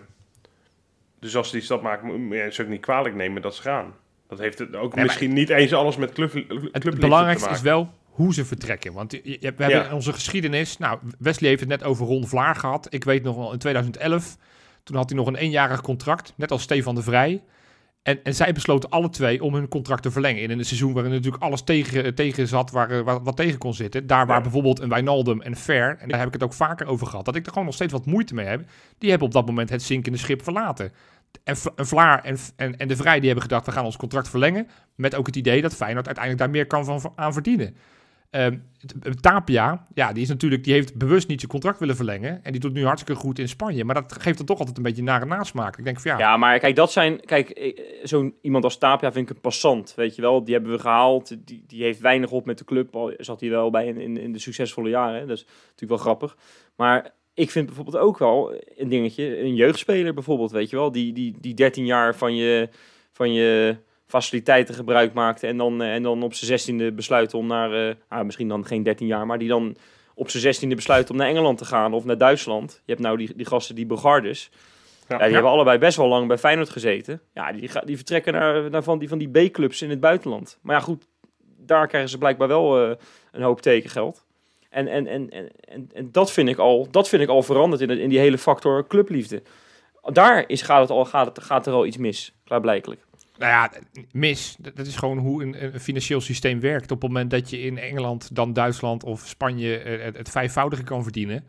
dus als ze die stap maken, moet je ze ook niet kwalijk nemen dat ze gaan. Dat heeft het ook Nee, misschien niet eens alles met club, clubliefde Het te belangrijkste maken. is wel hoe ze vertrekken. Want je, je- we hebben Ja. in onze geschiedenis... Nou, Wesley heeft het net over Ron Vlaar gehad. Ik weet nog wel, in tweeduizend elf... Toen had hij nog een eenjarig contract. Net als Stefan de Vrij. En, en zij besloten alle twee om hun contract te verlengen. In een seizoen waarin natuurlijk alles tegen, tegen zat... Waar, eh, waar, wat tegen kon zitten. Daar waar Ja. bijvoorbeeld een Wijnaldum en Fer... En daar heb ik het ook vaker over gehad. Dat ik er gewoon nog steeds wat moeite mee heb. Die hebben op dat moment het zinkende schip verlaten. En, V- en Vlaar en, en, en de Vrij die hebben gedacht... we gaan ons contract verlengen. Met ook het idee dat Feyenoord uiteindelijk daar meer kan van, aan verdienen. Um, Tapia, ja, die is natuurlijk, die heeft bewust niet zijn contract willen verlengen. En die doet nu hartstikke goed in Spanje. Maar dat geeft dan toch altijd een beetje een nare nasmaak. Ik denk van ja, Ja, maar kijk, dat zijn... Kijk, eh, zo'n iemand als Tapia vind ik een passant, weet je wel. Die hebben we gehaald. Die, die heeft weinig op met de club. Al zat hij wel bij in, in, in de succesvolle jaren. Hè. Dat is natuurlijk wel grappig. Maar ik vind bijvoorbeeld ook wel een dingetje. Een jeugdspeler bijvoorbeeld, weet je wel. Die, die, die dertien jaar van je, van je faciliteiten gebruik maakt. En dan, eh, en dan op zijn zestiende besluit om naar... eh, ah, misschien dan geen dertien jaar, maar die dan op zijn zestiende besluit om naar Engeland te gaan of naar Duitsland. Je hebt nou die, die gasten, die Bogardes. Ja. Ja, die Ja. hebben allebei best wel lang bij Feyenoord gezeten. Ja, die, ga- die vertrekken naar, naar van die, van die B-clubs in het buitenland. Maar ja, goed, daar krijgen ze blijkbaar wel uh, een hoop tekengeld. En, en, en, en, en, en dat, vind ik al, dat vind ik al veranderd in, het, in die hele factor clubliefde. Daar is, gaat, het al, gaat, het, gaat er al iets mis, klaarblijkelijk. nou ja, mis. Dat dat is gewoon hoe een, een financieel systeem werkt. Op het moment dat je in Engeland, dan Duitsland of Spanje uh, het, het vijfvoudige kan verdienen.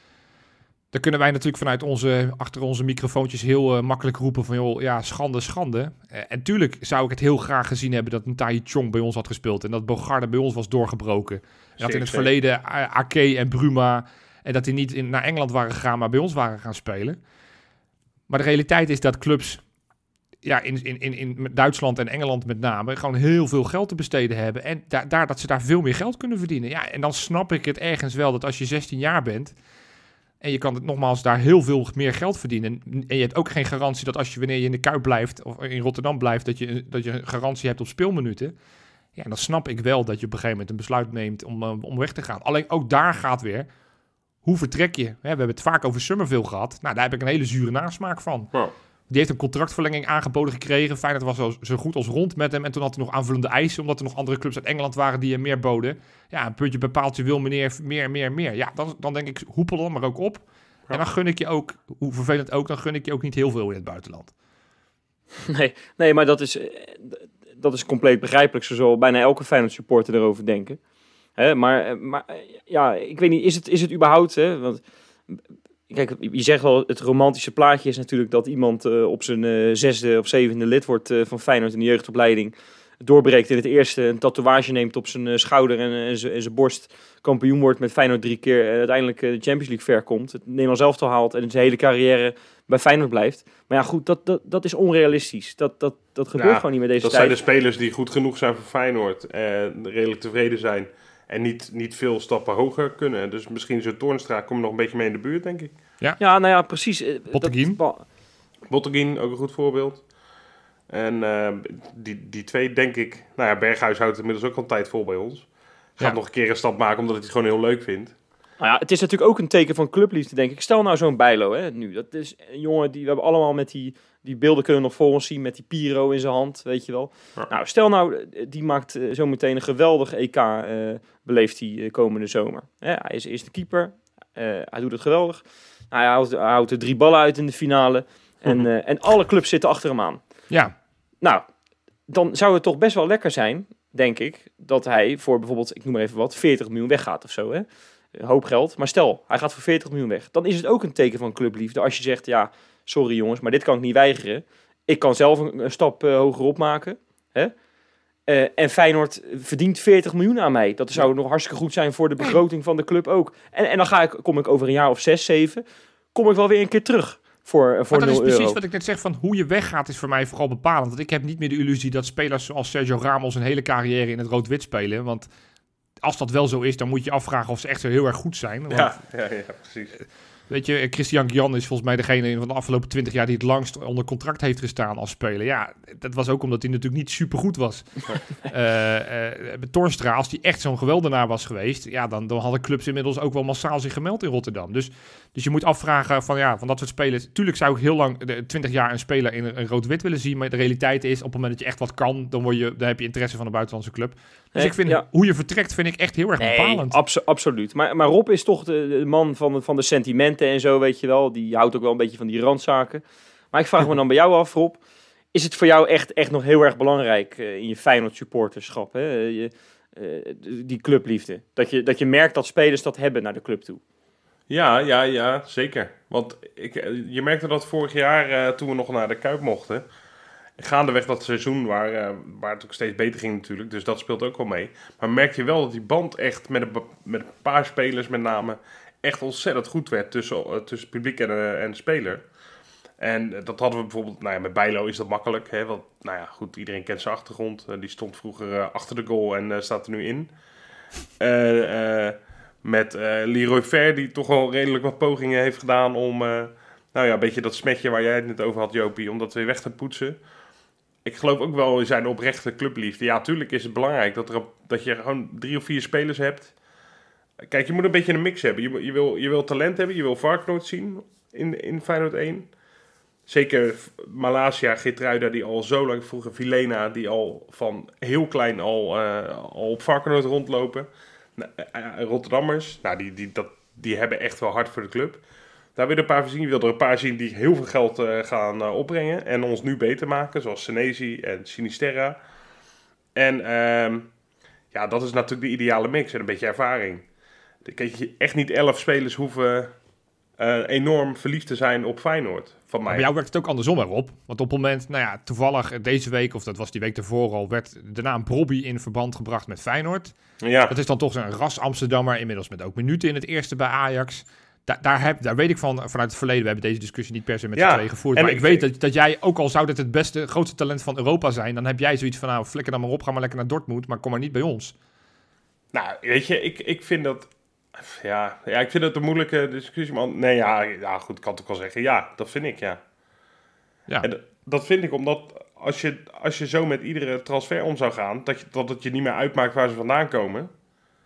Dan kunnen wij natuurlijk vanuit onze, achter onze microfoontjes heel uh, makkelijk roepen van, joh, ja, schande, schande. Uh, en tuurlijk zou ik het heel graag gezien hebben dat een Tai Chong bij ons had gespeeld en dat Bogarde bij ons was doorgebroken. En dat in het zeker. verleden uh, Ake en Bruma, en dat die niet in, naar Engeland waren gegaan, maar bij ons waren gaan spelen. Maar de realiteit is dat clubs, ja, in, in, in, in Duitsland en Engeland met name, gewoon heel veel geld te besteden hebben. En da- daar, dat ze daar veel meer geld kunnen verdienen. Ja, en dan snap ik het ergens wel dat als je zestien jaar bent en je kan het nogmaals daar heel veel meer geld verdienen. En je hebt ook geen garantie dat als je wanneer je in de Kuip blijft of in Rotterdam blijft, dat je, dat je een garantie hebt op speelminuten. Ja, dan snap ik wel dat je op een gegeven moment een besluit neemt om, uh, om weg te gaan. Alleen ook daar gaat weer, hoe vertrek je? Hè, we hebben het vaak over Summerville gehad. Nou, daar heb ik een hele zure nasmaak van. Nou, Die heeft een contractverlenging aangeboden gekregen. Feyenoord was zo, zo goed als rond met hem. En toen had hij nog aanvullende eisen, omdat er nog andere clubs uit Engeland waren die hem meer boden. Ja, een puntje bij paaltje wil meneer meer, meer, meer. Ja, dan, dan denk ik, hoepel dan maar ook op. Ja. En dan gun ik je ook, hoe vervelend ook, dan gun ik je ook niet heel veel in het buitenland. Nee, nee, maar dat is, eh, dat is compleet begrijpelijk. Zo zal bijna elke Feyenoord supporter erover denken. Hè, maar, eh, maar eh, ja, ik weet niet, is het, is het überhaupt... Hè, want, kijk, je zegt wel, het romantische plaatje is natuurlijk dat iemand uh, op zijn uh, zesde of zevende lid wordt uh, van Feyenoord in de jeugdopleiding. Doorbreekt in het eerste, een tatoeage neemt op zijn uh, schouder en, uh, en zijn borst. Kampioen wordt met Feyenoord drie keer en uiteindelijk uh, de Champions League ver komt. Het Nederlands elftal haalt en zijn hele carrière bij Feyenoord blijft. Maar ja, goed, dat, dat, dat is onrealistisch. Dat, dat, dat gebeurt Ja, gewoon niet met deze dat tijd. zijn de spelers die goed genoeg zijn voor Feyenoord. En redelijk tevreden zijn. En niet, niet veel stappen hoger kunnen. Dus misschien zo'n Toornstra komt nog een beetje mee in de buurt, denk ik. Ja, nou ja, precies. Uh, Botteguin. dat- Botteguin, ook een goed voorbeeld. En uh, die, die twee, denk ik... Nou ja, Berghuis houdt het inmiddels ook al een tijd vol bij ons. Gaat Ja. nog een keer een stap maken, omdat hij het gewoon heel leuk vindt. Nou ja, het is natuurlijk ook een teken van clubliefde, denk ik. Stel nou zo'n Bijlo, hè, nu. Dat is een jongen die we hebben allemaal met die, die beelden kunnen we nog voor ons zien, met die Piro in zijn hand, weet je wel. Ja. Nou, stel nou, eh, die maakt uh, zometeen een geweldig E K, uh, beleeft hij uh, komende zomer. Hè, hij is eerst de keeper, uh, hij doet het geweldig. Nou, hij, houdt, hij houdt er drie ballen uit in de finale en, Mhm. uh, en alle clubs zitten achter hem aan. Ja, Nou, dan zou het toch best wel lekker zijn, denk ik, dat hij voor bijvoorbeeld, ik noem maar even wat, veertig miljoen weggaat of zo, hè. Een hoop geld. Maar stel, hij gaat voor veertig miljoen weg. Dan is het ook een teken van clubliefde. Als je zegt, ja, sorry jongens, maar dit kan ik niet weigeren. Ik kan zelf een, een stap uh, hoger opmaken. Hè? Uh, en Feyenoord verdient veertig miljoen aan mij. Dat zou nog hartstikke goed zijn voor de begroting van de club ook. En, en dan ga ik, kom ik over een jaar of zes, zeven, kom ik wel weer een keer terug voor, uh, voor maar dat is nul precies euro. wat ik net zeg, van hoe je weggaat is voor mij vooral bepalend. Want ik heb niet meer de illusie dat spelers zoals Sergio Ramos een hele carrière in het rood-wit spelen. Want als dat wel zo is, dan moet je afvragen of ze echt zo heel erg goed zijn. Want, Ja, ja, ja, precies. weet je, Christian Jan is volgens mij degene van de afgelopen twintig jaar die het langst onder contract heeft gestaan als speler. Ja, dat was ook omdat hij natuurlijk niet supergoed was. uh, uh, Toornstra, als hij echt zo'n geweldenaar was geweest, ja, dan, dan hadden clubs inmiddels ook wel massaal zich gemeld in Rotterdam. Dus, dus je moet afvragen van, ja, van dat soort spelers. Tuurlijk zou ik heel lang, de, twintig jaar een speler in een, een rood-wit willen zien, maar de realiteit is, op het moment dat je echt wat kan, dan, word je, dan heb je interesse van een buitenlandse club. Dus Nee, ik vind, ja. hoe je vertrekt, vind ik echt heel erg bepalend. abso- absoluut. Maar, maar Rob is toch de, de man van de, van de sentimenten en zo, weet je wel. Die houdt ook wel een beetje van die randzaken. Maar ik vraag me dan bij jou af, Rob. Is het voor jou echt, echt nog heel erg belangrijk uh, in je Feyenoord supporterschap, hè? Je, uh, die clubliefde? Dat je, dat je merkt dat spelers dat hebben naar de club toe. Ja, ja, ja, zeker. Want ik, je merkte dat vorig jaar, uh, toen we nog naar de Kuip mochten, gaandeweg dat seizoen waar, uh, waar het ook steeds beter ging natuurlijk, dus dat speelt ook wel mee. Maar merk je wel dat die band echt met een, met een paar spelers met name echt ontzettend goed werd tussen, uh, tussen publiek en, uh, en speler. En uh, dat hadden we bijvoorbeeld, nou ja, met Bijlo is dat makkelijk, hè, want nou ja, goed, iedereen kent zijn achtergrond. Uh, die stond vroeger uh, achter de goal en uh, staat er nu in. Uh, uh, met uh, Leroy Fer, die toch wel redelijk wat pogingen heeft gedaan om, uh, nou ja, een beetje dat smetje waar jij het net over had, Jopie, om dat weer weg te poetsen. Ik geloof ook wel in zijn oprechte clubliefde. Ja, tuurlijk is het belangrijk dat, er, dat je gewoon drie of vier spelers hebt. Kijk, je moet een beetje een mix hebben. Je, je, wil, je wil talent hebben, je wil Varkenoord zien in, in Feyenoord één. Zeker Malasia, Geertruida, die al zo lang, vroeger Vilena, die al van heel klein al, uh, al op Varkenoord rondlopen. Uh, uh, Rotterdammers, nou, die, die, dat, die hebben echt wel hard voor de club. Daar wil je er een paar zien. Je wil er een paar zien die heel veel geld uh, gaan uh, opbrengen. En ons nu beter maken. Zoals Senesi en Sinisterra. En uh, ja, dat is natuurlijk de ideale mix. En een beetje ervaring. Dan je echt niet elf spelers hoeven uh, enorm verliefd te zijn op Feyenoord. Van mij. Maar bij jou werkt het ook andersom erop. Want op het moment, nou ja, toevallig deze week, of dat was die week ervoor al, werd de naam Brobby in verband gebracht met Feyenoord. Ja. Dat is dan toch zo'n ras Amsterdammer, inmiddels met ook minuten in het eerste bij Ajax. Da- daar, heb, daar weet ik van, vanuit het verleden, we hebben deze discussie niet per se met Ja, z'n tweeën gevoerd, en maar ik- ik weet dat, dat jij, ook al zou dit het beste, grootste talent van Europa zijn, dan heb jij zoiets van, nou, flikker dan maar op, ga maar lekker naar Dortmund, maar kom maar niet bij ons. Nou, weet je, ik, ik vind dat... Ja, ja, ik vind het een moeilijke discussie, man. Nee, ja, ja, goed, ik kan het ook wel zeggen. Ja, dat vind ik, ja. Ja. En d- dat vind ik omdat als je, als je zo met iedere transfer om zou gaan, dat, je, dat het je niet meer uitmaakt waar ze vandaan komen,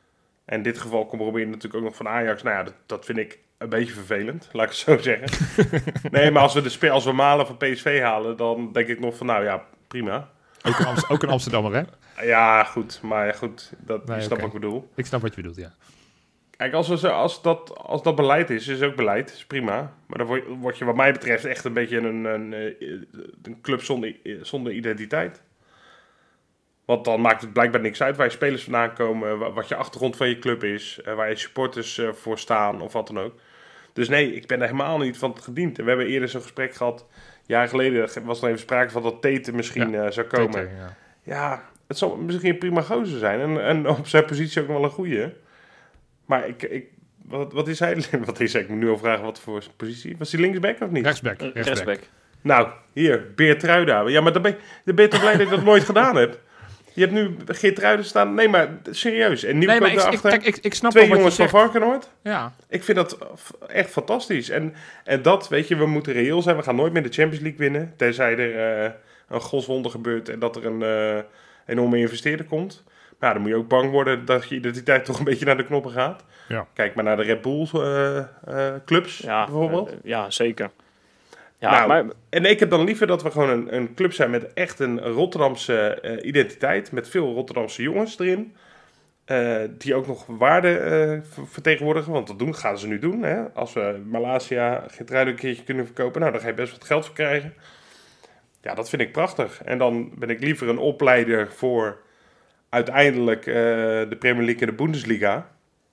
En in dit geval komt Robin natuurlijk ook nog van Ajax. Nou ja, dat, dat vind ik een beetje vervelend, laat ik het zo zeggen. Nee, maar als we, de spe- als we Malen van P S V halen, dan denk ik nog van, nou ja, prima. Ook een, Amst- ook een Amsterdammer, hè? Ja, goed, maar ja, goed, dat, Nee, je snapt oké. wat ik bedoel. Ik snap wat je bedoelt, ja. Kijk, als, we zo, als, dat, als dat beleid is, is ook beleid, is prima. Maar dan word, word je wat mij betreft echt een beetje een, een, een club zonder, zonder identiteit. Want dan maakt het blijkbaar niks uit waar je spelers vandaan komen, wat je achtergrond van je club is, waar je supporters voor staan of wat dan ook. Dus nee, ik ben er helemaal niet van gediend. En we hebben eerder zo'n gesprek gehad, jaren geleden was er even sprake van dat Tete misschien ja, uh, zou komen. Tete, ja. ja, het zal misschien een prima gozer zijn en, en op zijn positie ook nog wel een goeie. Maar ik, ik wat, wat is hij? Wat is hij? Ik moet nu al vragen wat voor positie. Was hij linksback of niet? Rechtsback. Uh, rechtsback. rechtsback. Nou, hier, Beertruida. Ja, maar dan ben, je, dan ben je toch blij dat ik dat nooit gedaan heb? Je hebt nu Geertruida staan. Nee, maar serieus. En nu Nee, maar komt ik, ik, daarachter kijk, ik, ik snap twee wel wat jongens je van zegt. Varkenoord. Ja. Ik vind dat echt fantastisch. En, en dat, weet je, we moeten reëel zijn. We gaan nooit meer de Champions League winnen. Tenzij er uh, een godswonder gebeurt en dat er een uh, enorme investeerder komt. Maar ja, dan moet je ook bang worden dat je identiteit toch een beetje naar de knoppen gaat. Ja. Kijk maar naar de Red Bull uh, uh, clubs Ja, bijvoorbeeld. Uh, ja, zeker. Ja, nou, maar... En ik heb dan liever dat we gewoon een, een club zijn met echt een Rotterdamse uh, identiteit. Met veel Rotterdamse jongens erin. Uh, die ook nog waarde uh, vertegenwoordigen. Want dat doen, gaan ze nu doen. Hè? Als we Malaysia Geertruida een keertje kunnen verkopen. Nou, dan ga je best wat geld voor krijgen. Ja, dat vind ik prachtig. En dan ben ik liever een opleider voor uiteindelijk uh, de Premier League en de Bundesliga.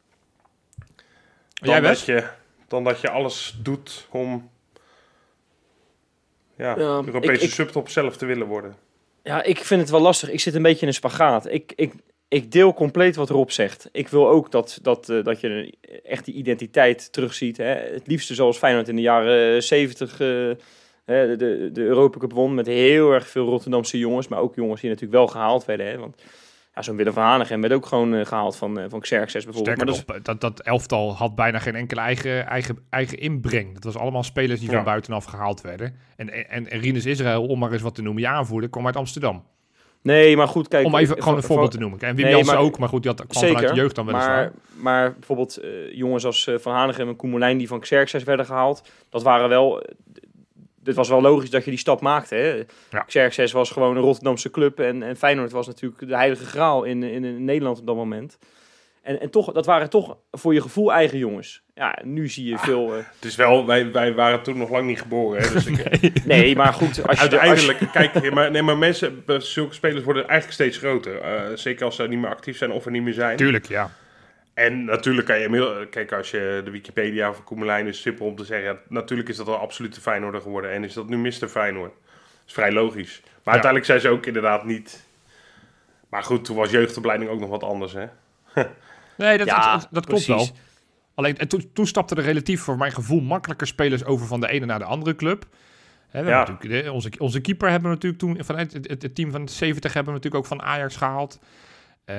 Dan, Jij dat best? je, dan dat je alles doet om ja, Ja, Europese ik, ik, subtop zelf te willen worden. Ja, ik vind het wel lastig. Ik zit een beetje in een spagaat. Ik, ik, ik deel compleet wat Rob zegt. Ik wil ook dat, dat, uh, dat je echt die identiteit terugziet. Hè. Het liefste zoals Feyenoord in de jaren zeventig uh, de, de, de Europa Cup won. Met heel erg veel Rotterdamse jongens. Maar ook jongens die natuurlijk wel gehaald werden. Hè. Want ja, zo'n Willem van Hanegem werd ook gewoon uh, gehaald van, uh, van Xerxes bijvoorbeeld. Sterker maar nog, dat, dat elftal had bijna geen enkele eigen, eigen, eigen inbreng. Dat was allemaal spelers die Ja. van buitenaf gehaald werden. En, en, en Rinus Israël, om maar eens wat te noemen, je aanvoerder, kwam uit Amsterdam. Nee, maar goed, kijk... Om even v- gewoon een v- voorbeeld v- te noemen. En Wim Nee, Jansen maar- ook, maar goed, die had, kwam Zeker, vanuit de jeugd dan weliswaar. maar, maar bijvoorbeeld uh, jongens als uh, Van Hanegem en Koemelijn die van Xerxes werden gehaald, dat waren wel... Het was wel logisch dat je die stap maakte. Hè? Ja. Xerxes was gewoon een Rotterdamse club en, en Feyenoord was natuurlijk de heilige graal in, in, in Nederland op dat moment. En, en toch, dat waren toch voor je gevoel eigen jongens. Ja, nu zie je Ah. veel... Uh, Het is wel, wij, wij waren toen nog lang niet geboren. Hè, dus ik, nee, maar goed, als je... de- uiteindelijk, als je- kijk, maar, nee, maar mensen, zulke spelers worden eigenlijk steeds groter. Uh, zeker als ze niet meer actief zijn of er niet meer zijn. Tuurlijk, ja. En natuurlijk kan je inmiddels, kijk, als je de Wikipedia van Koemelijn is simpel om te zeggen, ja, natuurlijk is dat al absolute Feyenoorder geworden en is dat nu mister Feyenoord. Dat is vrij logisch. Maar Ja. uiteindelijk zijn ze ook inderdaad niet. Maar goed, toen was jeugdopleiding ook nog wat anders, hè? Nee, dat, Ja, dat, dat klopt precies. wel. Alleen, en toen, toen stapten er relatief voor mijn gevoel makkelijker spelers over van de ene naar de andere club. Hè, we Ja. hebben natuurlijk, de- onze, onze keeper hebben we natuurlijk toen, vanuit het, het, het team van de zeventig hebben we natuurlijk ook van Ajax gehaald. Eh,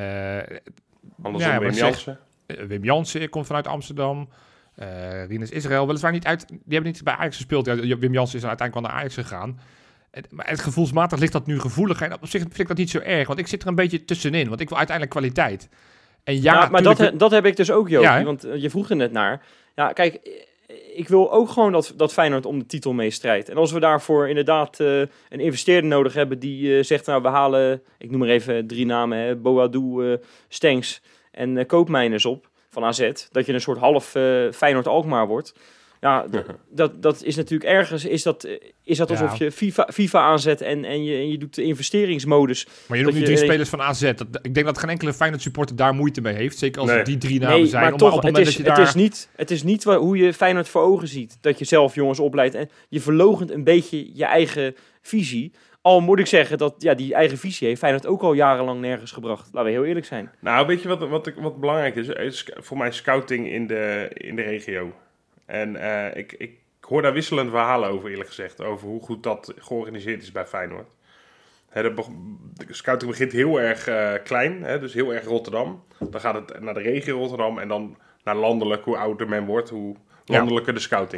Andersom Ja, Wim maar Jansen. Uh, Wim Jansen komt vanuit Amsterdam. Uh, Rinus Israël, weliswaar niet uit... Die hebben niet bij Ajax gespeeld. Ja, Wim Jansen is uiteindelijk wel naar Ajax gegaan. Het, maar het gevoelsmatig ligt dat nu gevoeliger. En op zich vind ik dat niet zo erg. Want ik zit er een beetje tussenin. Want ik wil uiteindelijk kwaliteit. En ja, Ja, maar dat, tuurlijk- he- dat heb ik dus ook, Joopie. Ja, hè? want uh, je vroeg er net naar. Ja, kijk, ik wil ook gewoon dat, dat Feyenoord om de titel mee strijdt. En als we daarvoor inderdaad uh, een investeerder nodig hebben die uh, zegt, nou, we halen, ik noem maar even drie namen, hè, Boadou, uh, Stenks en uh, Koopmeiners op van A Z. Dat je een soort half uh, Feyenoord-Alkmaar wordt. Ja, d- dat, dat is natuurlijk ergens, is dat, is dat alsof Ja. je FIFA, FIFA aanzet en, en, je, en je doet de investeringsmodus. Maar je noemt nu dat je- drie spelers van A Z. Dat, ik denk dat geen enkele Feyenoord supporter daar moeite mee heeft. Zeker als Nee. het die drie namen Nee, zijn. maar Om- toch, op het het moment is, dat je het, daar... is niet, het is niet wa- hoe je Feyenoord voor ogen ziet. Dat je zelf jongens opleidt. En je verloochent een beetje je eigen visie. Al moet ik zeggen dat ja, die eigen visie heeft Feyenoord ook al jarenlang nergens gebracht. Laten we heel eerlijk zijn. Nou, weet je wat, wat, ik- wat belangrijk is? is voor mij scouting in de, in de regio. En uh, ik, ik hoor daar wisselende verhalen over, eerlijk gezegd. Over hoe goed dat georganiseerd is bij Feyenoord. Hè, de, be- de scouting begint heel erg uh, klein, hè, dus heel erg Rotterdam. Dan gaat het naar de regio Rotterdam en dan naar landelijk. Hoe ouder men wordt, hoe landelijker de scouting.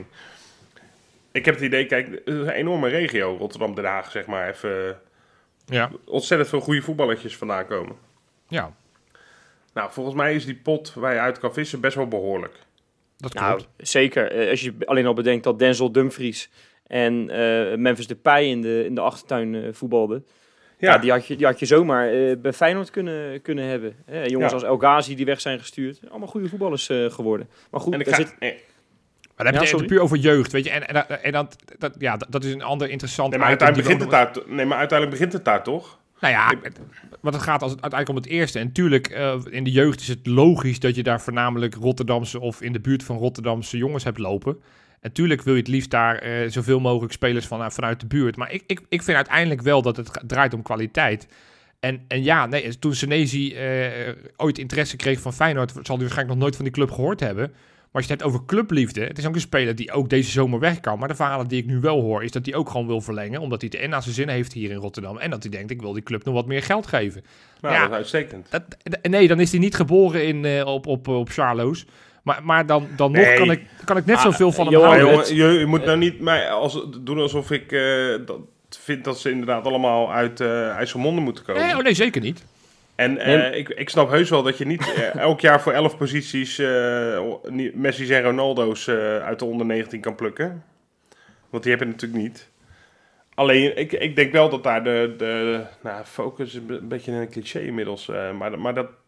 Ik heb het idee, kijk, het is een enorme regio, Rotterdam-Den Haag, zeg maar. Even Ja, ontzettend veel goede voetballertjes vandaan komen. ja. Nou, volgens mij is die pot waar je uit kan vissen best wel behoorlijk. Dat Nou, klopt. zeker. Eh, als je alleen al bedenkt dat Denzel Dumfries en eh, Memphis Depay in de, in de achtertuin uh, voetbalden. Ja, ja die, had je, die had je zomaar uh, bij Feyenoord kunnen, kunnen hebben. Eh, jongens ja. als El Ghazi die weg zijn gestuurd. Allemaal goede voetballers uh, geworden. Maar goed, en ik daar ga, zit... eh. Maar dan heb je ja, het puur over jeugd, weet je. En, en, en dat, dat, ja, dat is een ander interessant... Nee, maar uiteindelijk begint, het daar, nee, maar uiteindelijk begint het daar toch? Nou ja, want het gaat als het uiteindelijk om het eerste. En natuurlijk, uh, in de jeugd is het logisch dat je daar voornamelijk Rotterdamse of in de buurt van Rotterdamse jongens hebt lopen. En tuurlijk wil je het liefst daar uh, zoveel mogelijk spelers van, uh, vanuit de buurt. Maar ik, ik, ik vind uiteindelijk wel dat het draait om kwaliteit. En, en ja, nee, toen Senesi uh, ooit interesse kreeg van Feyenoord, zal hij waarschijnlijk nog nooit van die club gehoord hebben. Maar als je het hebt over clubliefde, het is ook een speler die ook deze zomer weg kan. Maar de verhalen die ik nu wel hoor, is dat hij ook gewoon wil verlengen. Omdat hij het en naar zijn zin heeft hier in Rotterdam. En dat hij denkt, ik wil die club nog wat meer geld geven. Nou, ja, dat is uitstekend. Dat, nee, dan is hij niet geboren in, uh, op, op, op Charloes. Maar, maar dan, dan nee. nog kan ik, kan ik net ah, zoveel van hem houden. Jongen, je, je moet nou niet mij als, doen alsof ik uh, dat vind dat ze inderdaad allemaal uit uh, IJsselmonde moeten komen. Nee, oh nee, zeker niet. En uh, nee. ik, ik snap heus wel dat je niet uh, elk jaar voor elf posities uh, Messi's en Ronaldo's uh, uit de onder negentien kan plukken. Want die heb je natuurlijk niet. Alleen, ik, ik denk wel dat daar de, de nou, focus is een beetje een cliché inmiddels. Uh, maar, maar dat,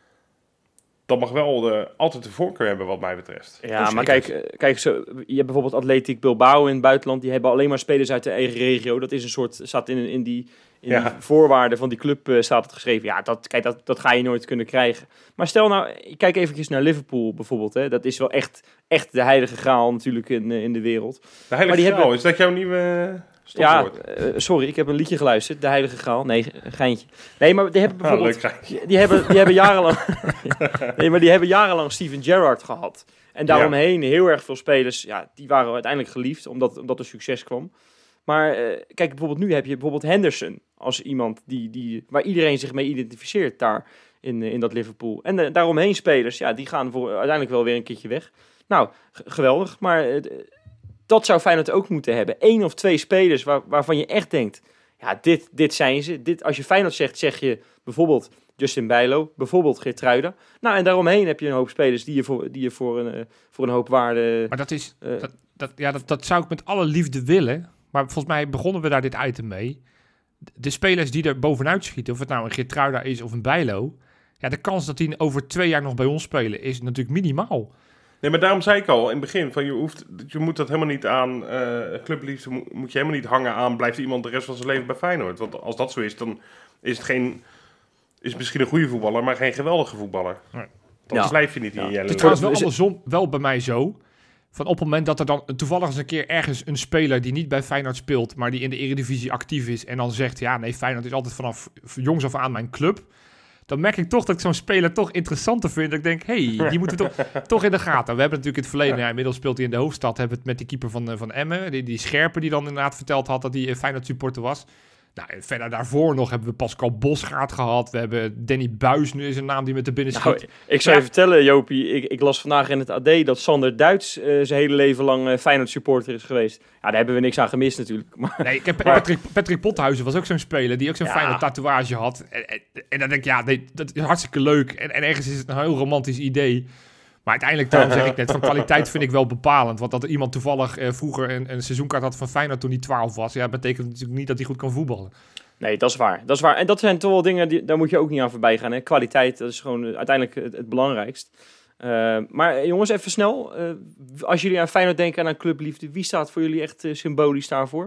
dat mag wel de, altijd de voorkeur hebben wat mij betreft. Ja, dus maar kijk, kijk zo, je hebt bijvoorbeeld Atletiek Bilbao in het buitenland. Die hebben alleen maar spelers uit de eigen regio. Dat is een soort, staat in, in die... In ja. die voorwaarden van die club uh, staat het geschreven. Ja, dat, kijk, dat, dat ga je nooit kunnen krijgen. Maar stel nou, kijk eventjes naar Liverpool bijvoorbeeld. Hè. Dat is wel echt, echt de heilige graal natuurlijk in, uh, in de wereld. De heilige graal, hebben... is dat jouw nieuwe stopwoord? Ja, uh, sorry, ik heb een liedje geluisterd. De heilige graal. Nee, geintje. Nee, maar die hebben bijvoorbeeld... Oh, leuk die, hebben, die hebben jarenlang... nee, maar die hebben jarenlang Steven Gerrard gehad. En daaromheen ja. heel erg veel spelers. Ja, die waren uiteindelijk geliefd, omdat, omdat er succes kwam. Maar uh, kijk, bijvoorbeeld nu heb je bijvoorbeeld Henderson als iemand die, die, waar iedereen zich mee identificeert daar in, uh, in dat Liverpool. En uh, daaromheen spelers, ja, die gaan voor uiteindelijk wel weer een keertje weg. Nou, g- geweldig, maar uh, dat zou Feyenoord ook moeten hebben. Eén of twee spelers waar, waarvan je echt denkt, ja, dit, dit zijn ze. Dit, als je Feyenoord zegt, zeg je bijvoorbeeld Justin Bijlo, bijvoorbeeld Geertruida. Nou, en daaromheen heb je een hoop spelers die je voor, die je voor, een, uh, voor een hoop waarde... Maar dat is, uh, dat, dat, ja, dat, dat zou ik met alle liefde willen. Maar volgens mij begonnen we daar dit item mee. De spelers die er bovenuit schieten, of het nou een Geertruida is of een Bijlo, ja, de kans dat die over twee jaar nog bij ons spelen is natuurlijk minimaal. Nee, maar daarom zei ik al in het begin, van je, hoeft, je moet dat helemaal niet aan, uh, clubliefde moet, moet je helemaal niet hangen aan, blijft iemand de rest van zijn leven bij Feyenoord. Want als dat zo is, dan is het geen, is het misschien een goede voetballer, maar geen geweldige voetballer. Nee. Dan ja. blijf je niet in je Het is trouwens wel andersom, wel bij mij zo. Van op het moment dat er dan toevallig eens een keer ergens een speler die niet bij Feyenoord speelt, maar die in de Eredivisie actief is en dan zegt, ja nee, Feyenoord is altijd vanaf jongs af aan mijn club. Dan merk ik toch dat ik zo'n speler toch interessanter vind. Dat ik denk, hé, hey, die moeten toch, toch in de gaten. We hebben natuurlijk in het verleden, ja, inmiddels speelt hij in de hoofdstad, hebben we het met die keeper van, van Emmen, die, die Scherpen die dan inderdaad verteld had dat hij Feyenoord supporter was. Nou, verder daarvoor nog hebben we Pascal Bosgaard gehad. We hebben Danny Buis, nu is een naam die met de binnen schiet. Nou, ik zou ja. je vertellen, Jopie, ik, ik las vandaag in het A D dat Sander Duits uh, zijn hele leven lang uh, Feyenoord supporter is geweest. Ja, daar hebben we niks aan gemist natuurlijk. Maar, nee, ik heb maar, Patrick, Patrick Pothuizen was ook zo'n speler die ook zo'n ja. Feyenoord tatoeage had. En, en, en dan denk ik, ja, nee, dat is hartstikke leuk. En, en ergens is het een heel romantisch idee. Maar uiteindelijk, daarom zeg ik net, van kwaliteit vind ik wel bepalend. Want dat er iemand toevallig uh, vroeger een, een seizoenkaart had van Feyenoord toen hij twaalf was, ja, betekent natuurlijk niet dat hij goed kan voetballen. Nee, dat is waar. Dat is waar. En dat zijn toch wel dingen, die, daar moet je ook niet aan voorbij gaan. Hè? Kwaliteit, dat is gewoon uh, uiteindelijk het, het belangrijkst. Uh, maar jongens, even snel. Uh, als jullie aan Feyenoord denken en aan clubliefde, wie staat voor jullie echt uh, symbolisch daarvoor?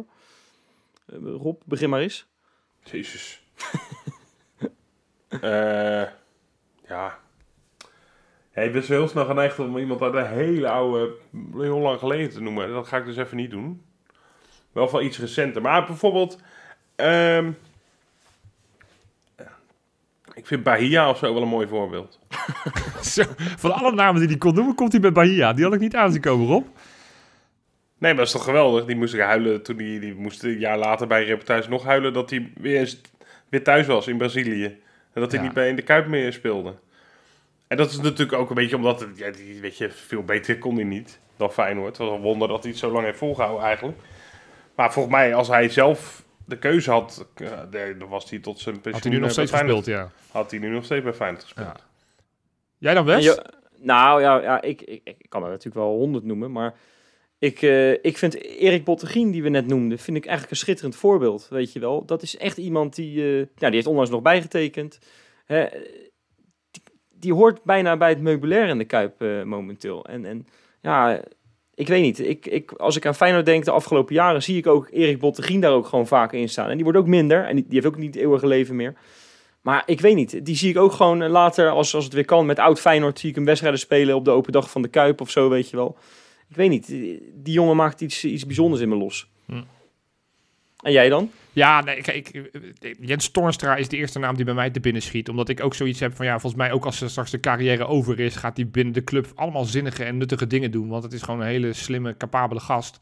Uh, Rob, begin maar eens. Jezus. uh, ja... Ja, ik ben zo heel snel geneigd om iemand uit een hele oude, heel lang geleden te noemen. Dat ga ik dus even niet doen. Wel van iets recenter. Maar bijvoorbeeld... Um, ik vind Bahia of zo wel een mooi voorbeeld. Zo, van alle namen die hij kon noemen, komt hij bij Bahia. Die had ik niet aan zien komen, Rob. Nee, maar dat is toch geweldig. Die moest ik huilen toen die, die moest een jaar later bij een reportage nog huilen dat hij weer, weer thuis was in Brazilië. En dat hij ja. niet bij in de Kuip meer speelde. En dat is natuurlijk ook een beetje omdat, het, ja, die, weet je, veel beter kon hij niet dan Feyenoord. Het was een wonder dat hij het zo lang heeft volgehouden eigenlijk. Maar volgens mij, als hij zelf de keuze had, uh, dan was hij tot zijn pensioen... Had hij nu nog steeds gespeeld, ja. Had hij nu nog steeds bij Feyenoord gespeeld. Ja. Jij dan, Wes? Je, nou ja, ja ik, ik, ik kan er natuurlijk wel honderd noemen, maar ik, uh, ik vind Erik Bottegien, die we net noemden, vind ik eigenlijk een schitterend voorbeeld, weet je wel. Dat is echt iemand die, uh, ja, die heeft onlangs nog bijgetekend. Hè, die, die hoort bijna bij het meubilair in de Kuip uh, momenteel. En, en ja, ik weet niet. Ik, ik, als ik aan Feyenoord denk de afgelopen jaren, zie ik ook Erik Bottegien daar ook gewoon vaker in staan. En die wordt ook minder en die, die heeft ook niet het eeuwige leven meer. Maar ik weet niet, die zie ik ook gewoon later, als, als het weer kan, met oud Feyenoord zie ik hem wedstrijden spelen op de open dag van de Kuip of zo, weet je wel. Ik weet niet, die, die jongen maakt iets, iets bijzonders in me los. Hm. En jij dan? Ja, nee, kijk, Jens Toornstra is de eerste naam die bij mij te binnen schiet. Omdat ik ook zoiets heb van, ja, volgens mij ook als er straks de carrière over is, gaat hij binnen de club allemaal zinnige en nuttige dingen doen. Want het is gewoon een hele slimme, capabele gast.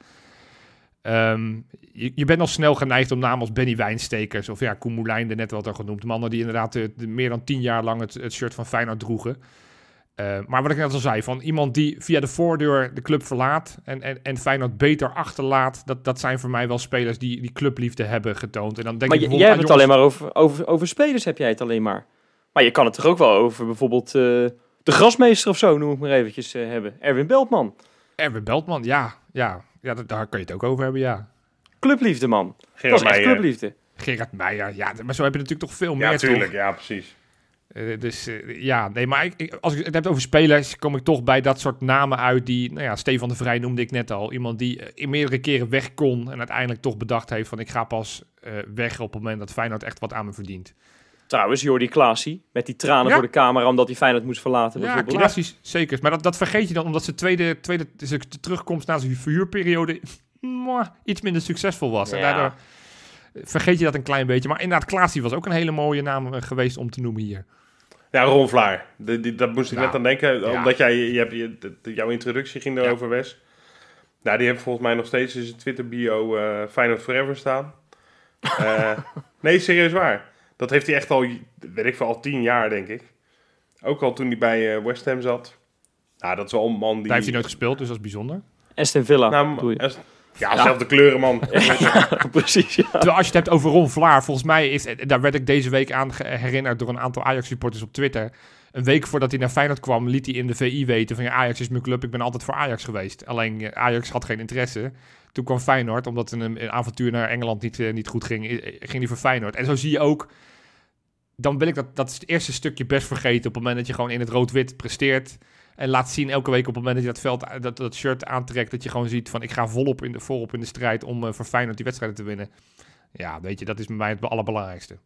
Um, je, je bent al snel geneigd om namen als Benny Wijnstekers of ja, Koen Moulijn, er net wat al genoemd. Mannen die inderdaad de, de meer dan tien jaar lang het, het shirt van Feyenoord droegen. Uh, maar wat ik net al zei, van iemand die via de voordeur de club verlaat en, en, en Feyenoord beter achterlaat, dat, dat zijn voor mij wel spelers die die clubliefde hebben getoond. En dan denk maar ik jij hebt jongens... het alleen maar over, over, over spelers, heb jij het alleen maar. Maar je kan het toch ook wel over bijvoorbeeld uh, de grasmeester of zo, noem ik maar eventjes, uh, hebben. Erwin Beltman. Erwin Beltman, ja. Ja, ja dat, daar kan je het ook over hebben, ja. Clubliefde, man. Gerard dat is echt clubliefde. Gerard Meijer, ja, maar zo heb je natuurlijk toch veel ja, meer, tuurlijk, toch? Ja, precies. Uh, dus uh, ja, nee, maar ik, ik, als ik het heb over spelers, kom ik toch bij dat soort namen uit die, nou ja, Stefan de Vrij noemde ik net al. Iemand die uh, in meerdere keren weg kon en uiteindelijk toch bedacht heeft van ik ga pas uh, weg op het moment dat Feyenoord echt wat aan me verdient. Trouwens, Jordi Klaasie, met die tranen ja. voor de camera omdat hij Feyenoord moest verlaten. Ja, Klaasie, zeker. Maar dat, dat vergeet je dan omdat zijn tweede, tweede zijn terugkomst na zijn verhuurperiode mwah, iets minder succesvol was. Ja. En daardoor vergeet je dat een klein beetje. Maar inderdaad, Klaasie was ook een hele mooie naam geweest om te noemen hier. Ja, Ron Vlaar. De, die, dat moest ik ja. net aan denken. Ja. Omdat jij, je hebt, je, de, jouw introductie ging erover, ja. Wes. Nou, die heeft volgens mij nog steeds in zijn Twitter bio uh, Feyenoord Forever staan. uh, nee, serieus waar. Dat heeft hij echt al, weet ik veel, al tien jaar, denk ik. Ook al toen hij bij uh, West Ham zat. Nou, dat is wel een man die... Daar heeft hij nooit gespeeld, dus dat is bijzonder. Aston Villa, nou, doe je. Est- ja, zelfde ja. kleuren, man. Ja, precies, ja. Terwijl als je het hebt over Ron Vlaar, volgens mij is... Daar werd ik deze week aan herinnerd door een aantal Ajax-supporters op Twitter. Een week voordat hij naar Feyenoord kwam, liet hij in de V I weten van... Ja, Ajax is mijn club, ik ben altijd voor Ajax geweest. Alleen Ajax had geen interesse. Toen kwam Feyenoord, omdat een, een avontuur naar Engeland niet, uh, niet goed ging, ging hij voor Feyenoord. En zo zie je ook... Dan wil ik dat, dat is het eerste stukje best vergeten op het moment dat je gewoon in het rood-wit presteert. En laat zien elke week op het moment dat je dat, veld, dat, dat shirt aantrekt, dat je gewoon ziet van ik ga volop in de, volop in de strijd om uh, voor Feyenoord die wedstrijden te winnen. Ja, weet je, dat is bij mij het allerbelangrijkste.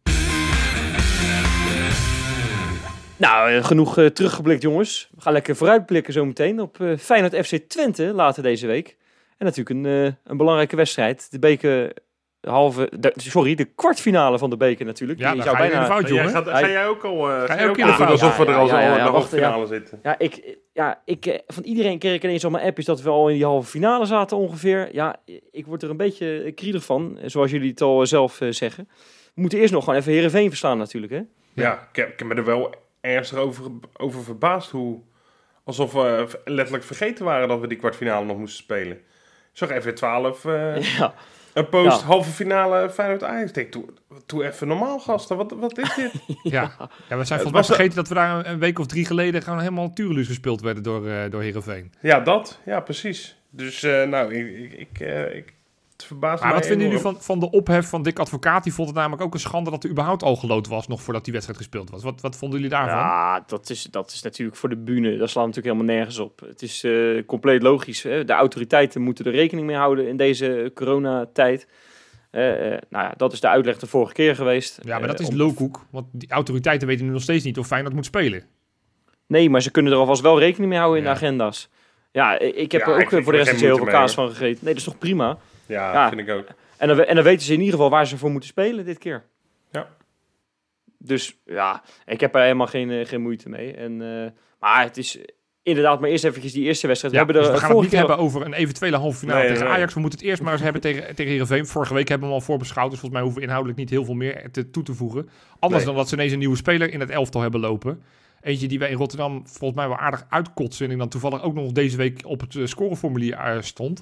Nou, uh, genoeg uh, teruggeblikt, jongens. We gaan lekker vooruitblikken zometeen op uh, Feyenoord F C Twente later deze week. En natuurlijk een, uh, een belangrijke wedstrijd. De beker... De halve, de, sorry, de kwartfinale van de beker natuurlijk. Ja, dan ga je bijna... in de fout, jongen. Gaat, ga jij ook al... Uh, ga jij ook in de fout? Alsof we er al ja, ja, ja, in de ja, halve finale ja. zitten. Ja, ik, ja ik, van iedereen kreeg ik ineens op mijn appjes dat we al in die halve finale zaten ongeveer. Ja, ik word er een beetje kriedig van, zoals jullie het al zelf uh, zeggen. We moeten eerst nog gewoon even Heerenveen verslaan natuurlijk, hè? Ja, ja ik, heb, ik heb me er wel ernstig over, over verbaasd hoe... Alsof we letterlijk vergeten waren dat we die kwartfinale nog moesten spelen. Ik zag even twaalf... Uh, ja. Een post, ja. halve finale Feyenoord Ajax. Denk, doe, doe even normaal, gasten. Wat, wat is dit? ja. ja, we zijn volgens mij vergeten dat we daar een week of drie geleden gewoon helemaal Tureluus gespeeld werden door, uh, door Heerenveen. Ja, dat. Ja, precies. Dus, uh, nou, ik... ik, ik, uh, ik het verbaast maar mij wat vinden enorm. jullie van, van de ophef van Dick Advocaat? Die vond het namelijk ook een schande dat er überhaupt al geloot was, nog voordat die wedstrijd gespeeld was. Wat, wat vonden jullie daarvan? Ja, dat is, dat is natuurlijk voor de bühne. Dat slaat natuurlijk helemaal nergens op. Het is uh, compleet logisch. Hè? De autoriteiten moeten er rekening mee houden in deze coronatijd. Uh, uh, nou ja, dat is de uitleg de vorige keer geweest. Ja, maar dat uh, is om... lulkoek. Want die autoriteiten weten nu nog steeds niet of Feyenoord moet spelen. Nee, maar ze kunnen er alvast wel rekening mee houden in ja. de agenda's. Ja, ik heb ja, er ook ik vind, voor de rest niet heel veel mee, kaas hoor. van gegeten. Nee, dat is toch prima? Ja, ja. vind ik ook. En dan, en dan weten ze in ieder geval waar ze voor moeten spelen dit keer. Ja. Dus ja, ik heb er helemaal geen, uh, geen moeite mee. En, uh, maar het is... Inderdaad, maar eerst eventjes die eerste wedstrijd. Ja, we hebben dus er we gaan het niet keer... hebben over een eventuele halve finale nee, tegen nee. Ajax. We moeten het eerst maar eens hebben tegen, tegen Heerenveen. Vorige week hebben we hem al voorbeschouwd. Dus volgens mij hoeven we inhoudelijk niet heel veel meer te, toe te voegen. Anders Nee. dan dat ze ineens een nieuwe speler in het elftal hebben lopen. Eentje die wij in Rotterdam volgens mij wel aardig uitkotsen. En die dan toevallig ook nog deze week op het uh, scoreformulier uh, stond.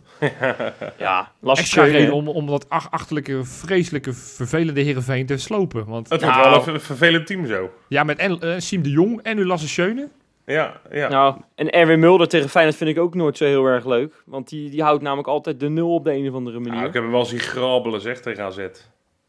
Ja, lastig. Extra reden om, om dat ach- achterlijke, vreselijke, vervelende Heerenveen te slopen. Want Het Nou. wordt wel een ver- vervelend team zo. ja, met en, uh, Siem de Jong en Ulasse Schöne. Ja, ja. Nou, en Erwin Mulder tegen Feyenoord vind ik ook nooit zo heel erg leuk. Want die, die houdt namelijk altijd de nul op de een of andere manier. Nou, ik heb hem wel zien grabbelen, zeg, tegen A Z.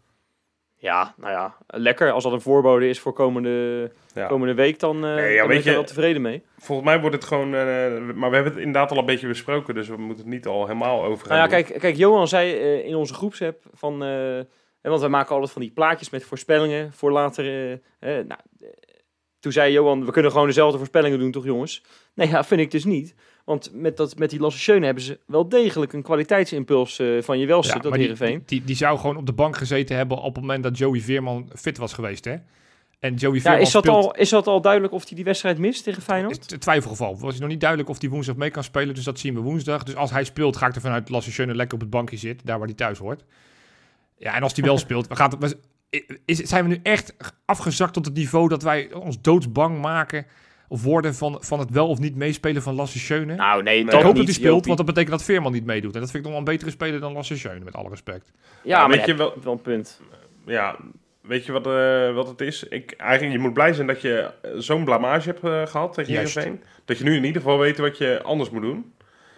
Ja, nou ja, lekker. Als dat een voorbode is voor komende, Ja. komende week, dan, uh, Nee, ja, dan ben weet ik er je- wel tevreden mee. Volgens mij wordt het gewoon... uh, maar we hebben het inderdaad al een beetje besproken, dus we moeten het niet al helemaal over gaan Nou ja, doen. kijk, kijk Johan zei uh, in onze groepsapp van... Uh, hè, want wij maken altijd van die plaatjes met voorspellingen voor later... Uh, uh, nou, uh, toen zei Johan, we kunnen gewoon dezelfde voorspellingen doen, toch jongens? Nee, ja, vind ik dus niet. Want met, dat, met die Lasse Schöne hebben ze wel degelijk een kwaliteitsimpuls uh, van je welste, Ja, dat maar die, Heerenveen. die, die zou gewoon op de bank gezeten hebben op het moment dat Joey Veerman fit was geweest, hè? En Joey Ja, Veerman is dat, speelt... al, is dat al duidelijk of hij die wedstrijd mist tegen Feyenoord? is het twijfelgeval. Het was nog niet duidelijk of hij woensdag mee kan spelen, dus dat zien we woensdag. Dus als hij speelt, ga ik ervan uit dat Lasse Schöne lekker op het bankje zit, daar waar hij thuis hoort. Ja, en als hij wel speelt, we gaan, we, is, zijn we nu echt afgezakt tot het niveau dat wij ons doodsbang maken of worden van, van het wel of niet meespelen van Lasse Schöne? Nou, nee, Ik ik dat hoop niet, dat hij speelt, Jopie. want dat betekent dat Veerman niet meedoet. En dat vind ik nog wel een betere speler dan Lasse Schöne, met alle respect. Ja, Ja, maar weet je je wel- wel... wel een punt. Ja, weet je wat, uh, wat het is? Ik, eigenlijk, je moet blij zijn dat je uh, zo'n blamage hebt uh, gehad tegen Juist. Heerenveen. Dat je nu in ieder geval weet wat je anders moet doen.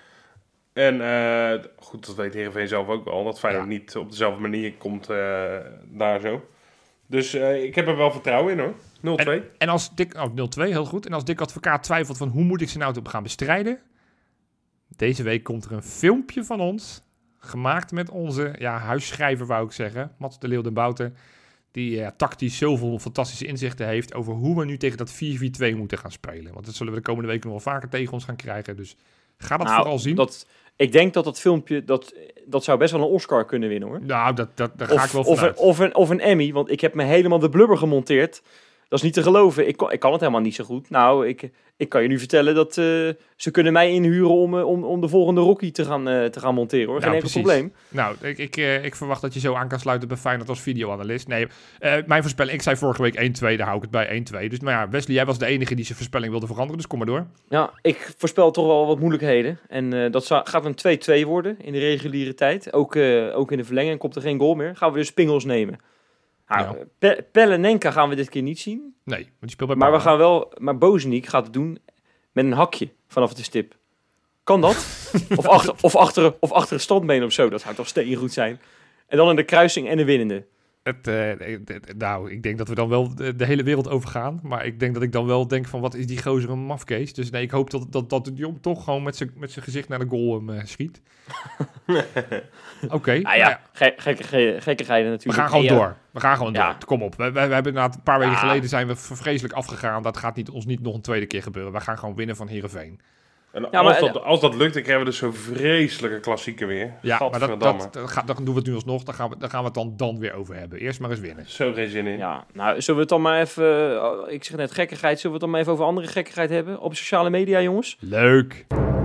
En uh, goed, dat weet Heerenveen zelf ook wel. Dat Feyenoord Ja. niet op dezelfde manier komt uh, daar zo. Dus uh, ik heb er wel vertrouwen in hoor. nul twee. En als Dick, oh, nul twee, heel goed. En als Dick Advocaat twijfelt van hoe moet ik ze nou op gaan bestrijden? Deze week komt er een filmpje van ons, gemaakt met onze ja, huisschrijver, wou ik zeggen, Mats de Leeuw den Bouten, die ja, tactisch zoveel fantastische inzichten heeft over hoe we nu tegen dat vier vier twee moeten gaan spelen. Want dat zullen we de komende weken nog wel vaker tegen ons gaan krijgen. Dus ga dat Nou, vooral zien. Dat, ik denk dat dat filmpje, dat, dat zou best wel een Oscar kunnen winnen hoor. Nou, dat, dat, daar ga Of, ik wel of, een, vanuit. of, een, of een Emmy, want ik heb me helemaal de blubber gemonteerd. Dat is niet te geloven. Ik, kon- ik kan het helemaal niet zo goed. Nou, ik, ik kan je nu vertellen dat uh, ze kunnen mij inhuren om, uh, om, om de volgende Rocky te gaan, uh, te gaan monteren hoor. Geen Nou, enkel precies. probleem. Nou, ik, ik, eh, ik verwacht dat je zo aan kan sluiten bij Feyenoord als videoanalist. Nee, eh, mijn voorspelling, ik zei vorige week één twee, daar hou ik het bij één twee. Dus maar ja, Wesley, jij was de enige die zijn voorspelling wilde veranderen, dus kom maar door. Ja, ik voorspel toch wel wat moeilijkheden. En uh, dat zou, gaat een twee twee worden in de reguliere tijd. Ook, uh, ook in de verlenging komt er geen goal meer. Gaan we dus pingels nemen. Nou, Ja. Pe- Pellenenka gaan we dit keer niet zien. Nee, want die speelt bij Maar we Parma. gaan wel, maar Bozeniek gaat het doen met een hakje vanaf de stip. Kan dat? of, achter, of, achter, of achter het standbeen of zo. Dat zou toch steengoed zijn. En dan in de kruising en de winnende. Het, eh, eh, eh, nou, ik denk dat we dan wel de, de hele wereld overgaan. Maar ik denk dat ik dan wel denk van, wat is die gozer een mafkees? Dus nee, ik hoop dat, dat, dat de jong toch gewoon met zijn met zijn gezicht naar de goal hem eh, schiet. Oké, okay, Ah ja, ge- gekke, ge- gekkigheden we natuurlijk. gaan gewoon Nee, ja. door. We gaan gewoon Ja. door. Kom op. We, we, we hebben inderdaad een paar weken Ja. geleden zijn we vreselijk afgegaan. Dat gaat niet, ons niet nog een tweede keer gebeuren. We gaan gewoon winnen van Heerenveen. En Ja, als, maar- dat, als dat lukt, dan krijgen we dus zo'n vreselijke klassieker weer. Ja, maar dat, Gadverdamme. dat, dat, gaat, dat doen we het nu alsnog. Daar gaan we, daar gaan we het dan, dan weer over hebben. Eerst maar eens winnen. Zo geen zin in. Ja, nou, zullen we het dan maar even... uh, ik zeg net gekkigheid. Zullen we het dan maar even over andere gekkigheid hebben? Op sociale media, jongens? Leuk.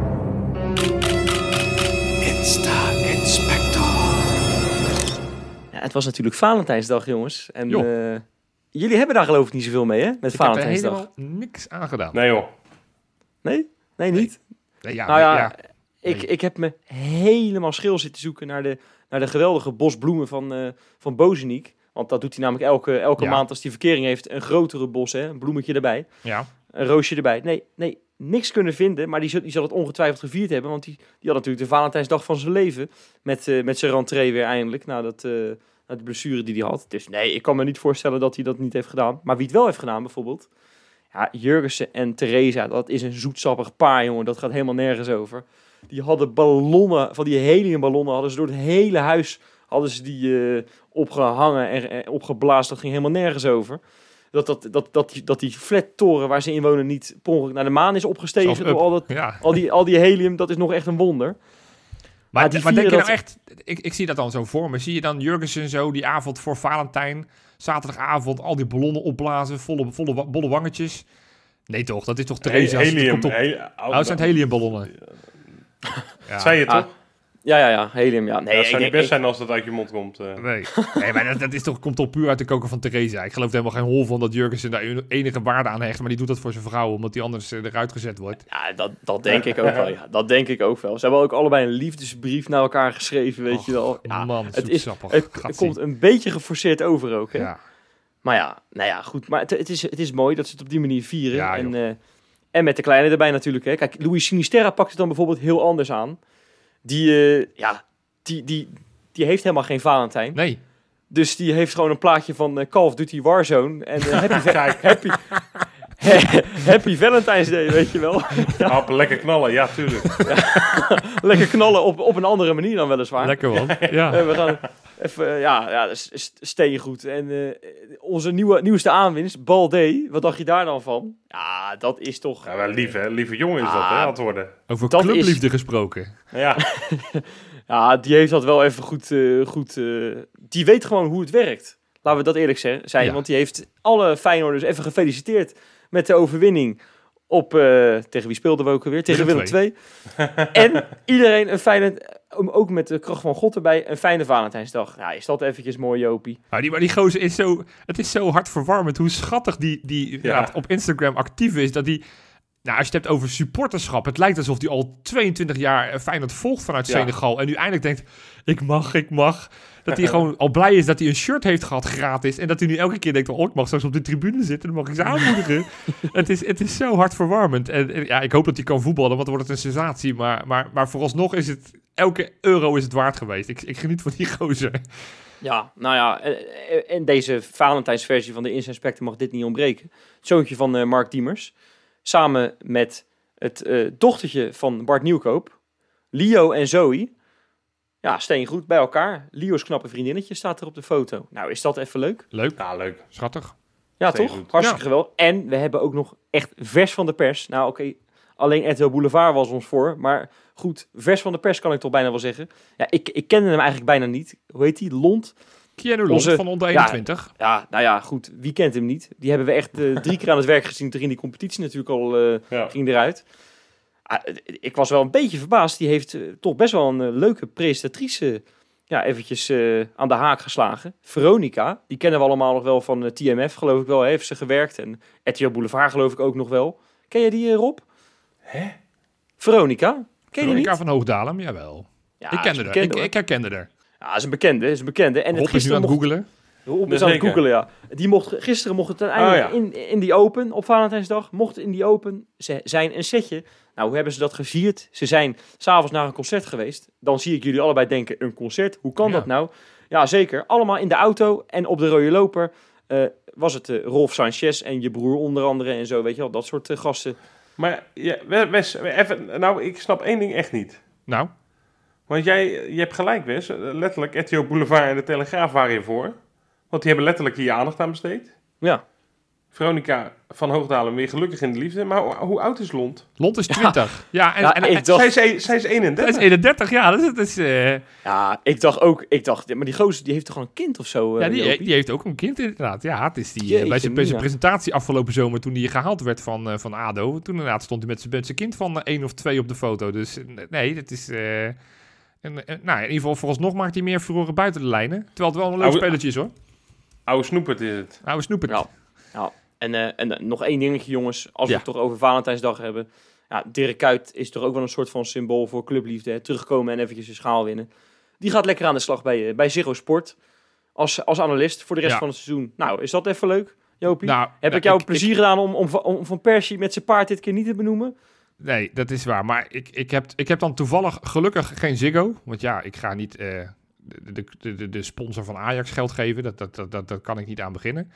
Ja, het was natuurlijk Valentijnsdag, jongens. En Jo. uh, jullie hebben daar geloof ik niet zoveel mee, hè? Met Ik heb er Valentijnsdag. helemaal niks aan gedaan. Nee joh. Nee? Nee, niet? Nee, ja, nou ja, ja. Ik, Nee. ik heb me helemaal schil zitten zoeken naar de, naar de geweldige bos bloemen van, uh, van Bozeniek. Want dat doet hij namelijk elke, elke Ja. maand als hij verkering heeft. Een grotere bos, hè? Een bloemetje erbij. ja. Een roosje erbij. Nee, nee, niks kunnen vinden. Maar die, zal- die zal het ongetwijfeld gevierd hebben. Want die, die had natuurlijk de Valentijnsdag van zijn leven. Met, uh, met zijn rentree weer eindelijk. Nadat, uh, na de blessure die hij had. Dus nee, ik kan me niet voorstellen dat hij dat niet heeft gedaan. Maar wie het wel heeft gedaan bijvoorbeeld. Ja, Jurgensen en Theresa. Dat is een zoetsappig paar, jongen. Dat gaat helemaal nergens over. Die hadden ballonnen, van die heliumballonnen hadden ze door het hele huis hadden ze die uh, opgehangen en, en opgeblazen. Dat ging helemaal nergens over. Dat, dat, dat, dat, die, dat die flattoren waar ze in wonen niet per ongeluk naar de maan is opgestegen Zoals door al, dat, ja. al, die, al die helium, dat is nog echt een wonder. Maar, Maar die maar denk je vieren nou echt... Ik, ik zie dat dan zo voor me. Zie je dan Jurgensen zo die avond voor Valentijn, zaterdagavond, al die ballonnen opblazen, volle, volle wa- bolle wangetjes? Nee toch, dat is toch Theresa? He- helium. Komt op... He- Oh, het zijn het heliumballonnen. Ja. Zei je Ah, toch? Ja, ja, ja, helium, ja. Nee, Ja, het ik zou denk- niet best ik- zijn als dat uit je mond komt. eh. Nee, nee maar dat, dat is toch, komt toch puur uit de koker van Theresa. Ik geloof er helemaal geen hol van dat Jurgensen daar enige waarde aan hecht. Maar die doet dat voor zijn vrouw, omdat die anders eh, eruit gezet wordt. Ja, dat, dat denk ik ook wel. Ja, dat denk ik ook wel. Ze hebben ook allebei een liefdesbrief naar elkaar geschreven, weet Och, je wel. Ja, Man, het is, zoetsappig. het, het Gatsie. komt een beetje geforceerd over ook, hè. Ja. Maar ja, nou ja, goed. Maar het, het, is, het is mooi dat ze het op die manier vieren. Ja, en, joh. eh, En met de kleine erbij natuurlijk. Hè. Kijk, Luis Sinisterra pakt het dan bijvoorbeeld heel anders aan. Die, uh, ja, die, die, die heeft helemaal geen Valentijn. Nee. Dus die heeft gewoon een plaatje van uh, Call of Duty Warzone. En uh, happy, happy, happy Valentine's Day, weet je wel. Ja. Hap, lekker knallen, ja, tuurlijk. Ja, lekker knallen op, op een andere manier dan weliswaar. Lekker man. Ja. Uh, we gaan even, uh, ja, ja steengoed. En uh, onze nieuwe, nieuwste aanwinst, Balde. Wat dacht je daar dan van? Ja, dat is toch... Ja, wel lief, hè? Lieve jongen is ah, dat, hè, aan het worden. Over dat clubliefde is... gesproken. Ja. Ja, die heeft dat wel even goed... Uh, goed uh, die weet gewoon hoe het werkt. Laten we dat eerlijk zijn. Ja. Want die heeft alle Feyenoorders even gefeliciteerd met de overwinning op... Uh, tegen wie speelden we ook alweer? Tegen Willem twee. En iedereen een fijne... Ook met de kracht van God erbij, een fijne Valentijnsdag. Ja, is dat eventjes mooi, Jopie. Nou, die, maar die gozer is zo... Het is zo hartverwarmend hoe schattig die, die ja. Ja, op Instagram actief is. Dat die... Nou, als je het hebt over supporterschap, het lijkt alsof hij al tweeëntwintig jaar Feyenoord volgt vanuit ja. Senegal. En nu eindelijk denkt, ik mag, ik mag. Dat hij gewoon al blij is dat hij een shirt heeft gehad gratis. En dat hij nu elke keer denkt, oh, ik mag straks op de tribune zitten. Dan mag ik ze aanmoedigen. het, is, het is zo hartverwarmend. En, en ja, ik hoop dat hij kan voetballen, want dan wordt het een sensatie. Maar, maar, maar vooralsnog is het, elke euro is het waard geweest. Ik, ik geniet van die gozer. Ja, nou ja, en deze Valentijnsversie van de Inside Spectrum mag dit niet ontbreken. Het zoontje van uh, Mark Diemers. Samen met het uh, dochtertje van Bart Nieuwkoop, Leo en Zoe. Ja, steengoed bij elkaar. Leo's knappe vriendinnetje staat er op de foto. Nou, is dat even leuk? Leuk. Ja, leuk. Schattig. Ja, toch? Hartstikke ja. geweldig. En we hebben ook nog echt vers van de pers. Nou, oké, okay, alleen R T L Boulevard was ons voor. Maar goed, vers van de pers kan ik toch bijna wel zeggen. Ja, ik, ik kende hem eigenlijk bijna niet. Hoe heet hij? Lont? Keanu Lont Onze, van onder eenentwintig. Ja, ja, nou ja, goed. Wie kent hem niet? Die hebben we echt uh, drie keer aan het werk gezien. Toen in die competitie natuurlijk al uh, ja. ging eruit. Uh, ik was wel een beetje verbaasd. Die heeft uh, toch best wel een uh, leuke presentatrice ja, eventjes uh, aan de haak geslagen. Veronica, die kennen we allemaal nog wel van uh, T M F, geloof ik wel. Heeft ze gewerkt. En R T L Boulevard geloof ik ook nog wel. Ken je die, uh, Rob? Hè? Veronica? Ken Veronica je niet? van Hoogdalem, jawel. Ja, ik kende haar. Ik, ik herkende haar. Ja, dat is een bekende, is een bekende. En Rob is nu aan het googelen. Rob is aan het googelen, ja. Die mocht, gisteren mocht het uiteindelijk oh, ja. in, in die Open, op Valentijnsdag, mocht in die Open zijn een setje. Nou, hoe hebben ze dat gevierd? Ze zijn s'avonds naar een concert geweest. Dan zie ik jullie allebei denken, een concert? Hoe kan ja. dat nou? Ja, zeker. Allemaal in de auto en op de rode loper uh, was het uh, Rolf Sanchez en je broer onder andere en zo, weet je wel. Dat soort uh, gasten. Maar ja, Wes, even, nou, ik snap één ding echt niet. Nou? Want jij, je hebt gelijk, Wes. Letterlijk, R T L Boulevard en de Telegraaf waren hiervoor. Want die hebben letterlijk hier aandacht aan besteed. Ja. Veronica van Hoogdalem weer gelukkig in de liefde. Maar hoe, hoe oud is Lont? Lont is twintig. Ja, ja en, ja, en, en, en dacht, zij, is, zij is eenendertig. Zij is eenendertig, ja. Dat is, dat is, uh... Ja, ik dacht ook, ik dacht, maar die gozer die heeft toch gewoon een kind of zo? Uh, ja, die, die heeft ook een kind inderdaad. Ja, het is die, uh, bij zijn presentatie afgelopen zomer toen hij gehaald werd van, uh, van A D O. Toen inderdaad stond hij met zijn, met zijn kind van uh, één of twee op de foto. Dus nee, dat is... Uh, en, en, nou, in ieder geval, vooralsnog maakt hij meer verloren buiten de lijnen. Terwijl het wel een leuk Oude, spelletje is, hoor. Oude snoepert is het. Oude snoepert. Ja. ja. En, uh, en uh, nog één dingetje, jongens. Als ja. we het toch over Valentijnsdag hebben. Ja, Dirk Kuyt is toch ook wel een soort van symbool voor clubliefde. Hè? Terugkomen en eventjes een schaal winnen. Die gaat lekker aan de slag bij, uh, bij Ziggo Sport. Als, als analist voor de rest ja. van het seizoen. Nou, is dat even leuk, Jopie? Nou, Heb ja, ik jou ik, plezier ik, gedaan om, om, om Van Persie met zijn paard dit keer niet te benoemen? Nee, dat is waar. Maar ik, ik, heb, ik heb dan toevallig gelukkig geen Ziggo. Want ja, ik ga niet uh, de, de, de, de sponsor van Ajax geld geven. Dat, dat, dat, dat, dat kan ik niet aan beginnen.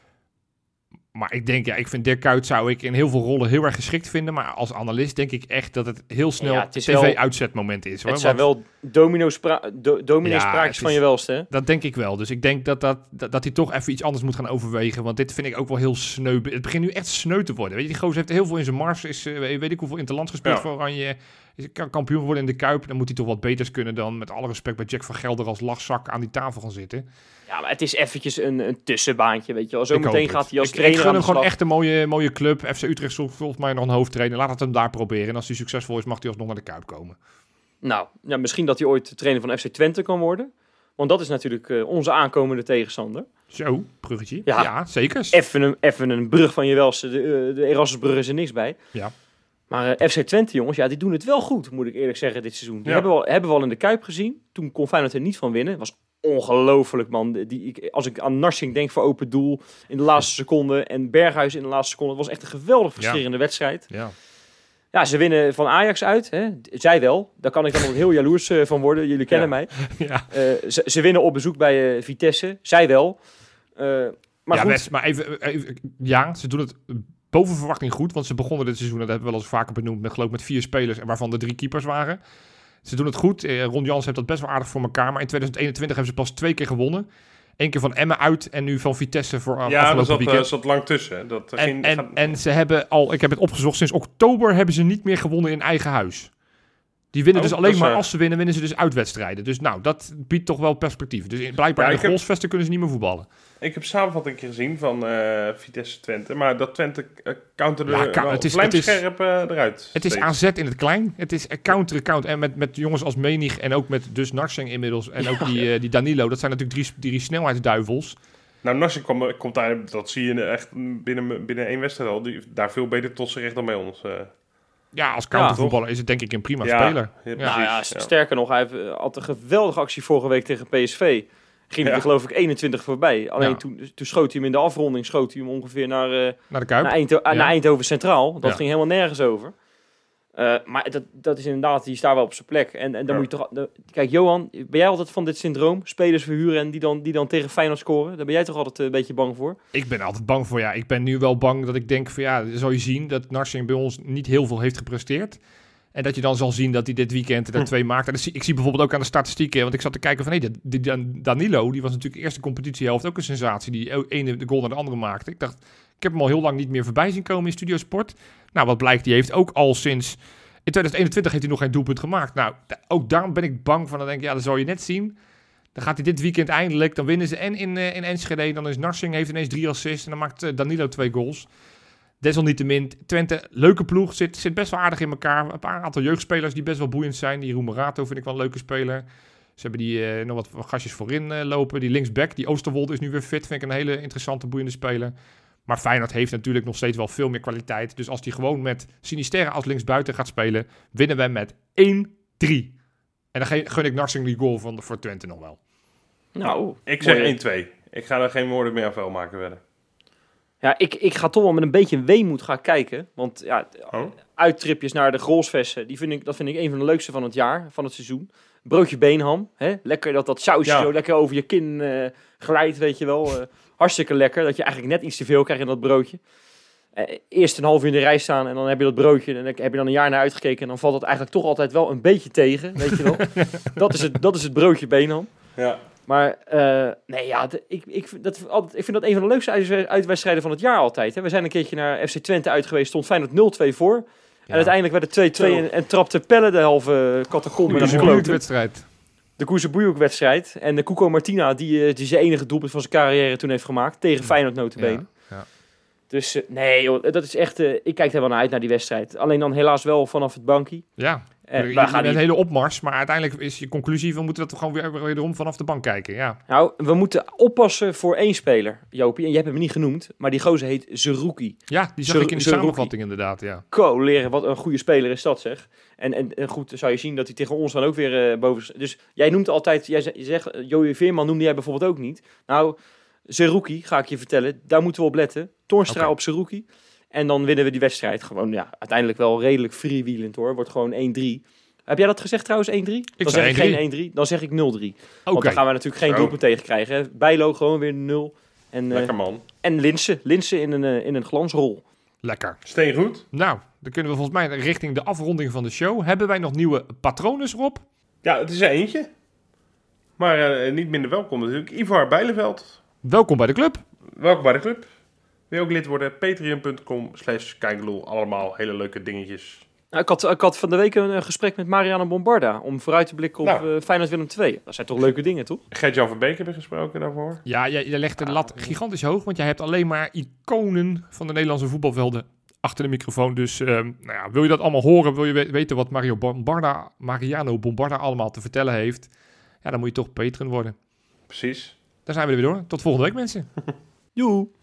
Maar ik denk, ja, ik vind Dirk Kuyt zou ik in heel veel rollen heel erg geschikt vinden. Maar als analist denk ik echt dat het heel snel ja, het T V-uitzetmoment is. Hoor. Het zijn Want, wel domino-spra- do- dominee-spraakjes ja, van je welste. Hè? Dat denk ik wel. Dus ik denk dat, dat, dat, dat hij toch even iets anders moet gaan overwegen. Want dit vind ik ook wel heel sneu. Het begint nu echt sneu te worden. Weet je, die gozer heeft heel veel in zijn mars. Is, uh, weet ik hoeveel interlands gespeeld ja. voor Oranje. Is kampioen geworden in de Kuip. Dan moet hij toch wat beters kunnen dan met alle respect bij Jack van Gelder als lachzak aan die tafel gaan zitten. Ja, maar het is eventjes een, een tussenbaantje, weet je wel. Zometeen gaat hij als ik, trainer ik gun hem gewoon echt een mooie, mooie club. F C Utrecht zoekt volgens mij nog een hoofdtrainer. Laat het hem daar proberen. En als hij succesvol is, mag hij alsnog naar de Kuip komen. Nou, ja, misschien dat hij ooit trainer van F C Twente kan worden. Want dat is natuurlijk uh, onze aankomende tegenstander. Zo, bruggetje. Ja, ja zeker. Even een, even een brug van je welste. De, uh, de Erasmusbrug is er niks bij. Ja. Maar uh, F C Twente, jongens, ja, die doen het wel goed, moet ik eerlijk zeggen, dit seizoen. Die ja. hebben, we al, hebben we al in de Kuip gezien. Toen kon Feyenoord er niet van winnen. Was ongelooflijk, man. Die, ik, als ik aan Narsing denk voor open doel in de laatste seconde en Berghuis in de laatste seconde. Het was echt een geweldig frustrerende ja. wedstrijd. Ja. Ja, ze winnen van Ajax uit. Hè? Zij wel. Daar kan ik dan nog heel jaloers uh, van worden. Jullie kennen ja. mij. Ja. Uh, ze, ze winnen op bezoek bij uh, Vitesse. Zij wel. Uh, maar ja, goed. West, maar even, even... Ja, ze doen het boven verwachting goed. Want ze begonnen dit seizoen, dat hebben we wel eens vaker benoemd, met, geloof ik, met vier spelers, waarvan er drie keepers waren. Ze doen het goed. Uh, Ron Jans heeft dat best wel aardig voor elkaar. Maar in twintig eenentwintig hebben ze pas twee keer gewonnen. Eén keer van Emmen uit en nu van Vitesse voor uh, ja, afgelopen er zat, weekend. uh, zat lang tussen. Dat en, ging, en, gaat... en ze hebben al, ik heb het opgezocht, sinds oktober hebben ze niet meer gewonnen in eigen huis. Die winnen oh, dus alleen maar uh... als ze winnen, winnen ze dus uitwedstrijden. Dus nou, dat biedt toch wel perspectief. Dus blijkbaar ja, in de heb... goalsvesten kunnen ze niet meer voetballen. Ik heb samenvatting gezien van uh, Vitesse Twente, maar dat Twente uh, counterde ja, ka- wel het is, vlijmscherp uh, eruit. Het is steeds. A Z in het klein. Het is counter count en met, met jongens als Menig en ook met dus Narsing inmiddels en ook die, uh, die Danilo. Dat zijn natuurlijk drie, drie snelheidsduivels. Nou, Narsing komt, komt daar, dat zie je echt binnen, binnen één wedstrijd al, die, daar veel beter tot zich recht dan bij ons. Uh. Ja, als countervoetballer is het denk ik een prima ja, speler. Ja, nou ja, ja, sterker nog, hij heeft, uh, had een geweldige actie vorige week tegen P S V. Ging ja. er geloof ik eenentwintig voorbij. Alleen ja. toen, toen schoot hij hem in de afronding, schoot hij hem ongeveer naar, uh, naar, de Kuip. naar, Eindho- ja. naar Eindhoven Centraal. Dat ja. ging helemaal nergens over. Uh, maar dat, dat is inderdaad, die staat wel op zijn plek. En, en dan ja. moet je toch... De, kijk, Johan, ben jij altijd van dit syndroom? Spelers verhuren en die dan, die dan tegen Feyenoord scoren? Daar ben jij toch altijd uh, een beetje bang voor? Ik ben altijd bang voor, ja. Ik ben nu wel bang dat ik denk van, ja, zal je zien dat Narsing bij ons niet heel veel heeft gepresteerd. En dat je dan zal zien dat hij dit weekend er hm. twee maakt. En zie, ik zie bijvoorbeeld ook aan de statistieken, want ik zat te kijken van, nee, hey, die, die Danilo, die was natuurlijk de eerste competitiehelft ook een sensatie. Die ene de goal naar de andere maakte. Ik dacht, ik heb hem al heel lang niet meer voorbij zien komen in Studio Sport. Nou, wat blijkt, die heeft ook al sinds... In twintig eenentwintig heeft hij nog geen doelpunt gemaakt. Nou, ook daarom ben ik bang van. Dan denk ik, ja, dat zal je net zien. Dan gaat hij dit weekend eindelijk. Dan winnen ze en in, uh, in Enschede. Dan is Narsing, heeft ineens drie assists. En dan maakt uh, Danilo twee goals. Desalniettemin, Twente, leuke ploeg. Zit, zit best wel aardig in elkaar. Een paar aantal jeugdspelers die best wel boeiend zijn. Die Roemerato vind ik wel een leuke speler. Ze hebben die uh, nog wat gastjes voorin uh, lopen. Die linksback, die Oosterwolde is nu weer fit. Vind ik een hele interessante, boeiende speler. Maar Feyenoord heeft natuurlijk nog steeds wel veel meer kwaliteit. Dus als hij gewoon met Sinisterra als linksbuiten gaat spelen, winnen we met één drie. En dan gun ik Narsing die goal van, voor Twente nog wel. Nou, ik zeg één twee. Ik ga er geen woorden meer aan vuil maken verder. Ja, ik, ik ga toch wel met een beetje weemoed gaan kijken. Want ja, oh. uittripjes naar de Grolsvesten, die vind ik, dat vind ik een van de leukste van het jaar, van het seizoen. Broodje beenham, hè? Lekker dat dat sausje ja. zo lekker over je kin uh, glijdt, weet je wel. Uh, hartstikke lekker, dat je eigenlijk net iets te veel krijgt in dat broodje. Uh, eerst een half uur in de rij staan en dan heb je dat broodje en dan heb je dan een jaar naar uitgekeken en dan valt het eigenlijk toch altijd wel een beetje tegen, weet je wel. dat, is het, dat is het broodje beenham. Ja. Maar uh, nee, ja, de, ik, ik, dat, altijd, ik vind dat een van de leukste uitwedstrijden van het jaar altijd. Hè. We zijn een keertje naar F C Twente uit geweest, stond Feyenoord nul twee voor. Ja. En uiteindelijk werd het twee twee en, en trapte Pelle de halve catacombe naar de klote. wedstrijd. De Koezebujuk-wedstrijd. En de Cuco Martina, die, die zijn enige doelpunt van zijn carrière toen heeft gemaakt. Tegen Feyenoord notabene. Ja, ja. Dus uh, nee, joh, dat is echt... Uh, ik kijk er wel naar uit naar die wedstrijd. Alleen dan helaas wel vanaf het bankje. Ja, uh, je gaat een hele opmars. Maar uiteindelijk is je conclusie, we moeten dat gewoon weer wederom vanaf de bank kijken. Ja. Nou, we moeten oppassen voor één speler, Jopie. En je hebt hem niet genoemd, maar die gozer heet Zerouki. Ja, die zag Zer- ik in de Zerouki. samenvatting inderdaad, ja. Ko, leren, wat een goede speler is dat, zeg. En, en, en goed, zou je zien dat hij tegen ons dan ook weer uh, boven... Dus jij noemt altijd, jij zegt, Joey Veerman noemde jij bijvoorbeeld ook niet. Nou, Zerouki, ga ik je vertellen, daar moeten we op letten. Toornstra okay. op Zerouki. En dan winnen we die wedstrijd gewoon, ja, uiteindelijk wel redelijk freewheelend hoor. Wordt gewoon één drie. Heb jij dat gezegd trouwens, één drie? Dan zeg ik geen één drie, dan zeg ik nul drie. Okay. Want dan gaan we natuurlijk geen doelpunt tegen krijgen. Hè. Bijlo gewoon weer nul. En, Lekker uh, man. En Linse, Linse in een, uh, in een glansrol. Lekker. Steen goed. Nou, dan kunnen we volgens mij richting de afronding van de show. Hebben wij nog nieuwe patronen, Rob? Ja, het is er eentje. Maar uh, niet minder welkom natuurlijk. Ivar Bijleveld. Welkom bij de club. Welkom bij de club. Wil je ook lid worden? patreon.com slash kijkeloel. Allemaal hele leuke dingetjes. Nou, ik, had, ik had van de week een gesprek met Mariano Bombarda om vooruit te blikken op nou. uh, Feyenoord Willem twee. Dat zijn toch leuke dingen, toch? Gert-Jan van Beek hebben gesproken daarvoor. Ja, jij, jij legt de lat gigantisch hoog, want jij hebt alleen maar iconen van de Nederlandse voetbalvelden achter de microfoon. Dus uh, nou ja, wil je dat allemaal horen, wil je we- weten wat Mario Bombarda, Mariano Bombarda allemaal te vertellen heeft, ja, dan moet je toch patron worden. Precies. Daar zijn we er weer door. Tot volgende week, mensen. Joe.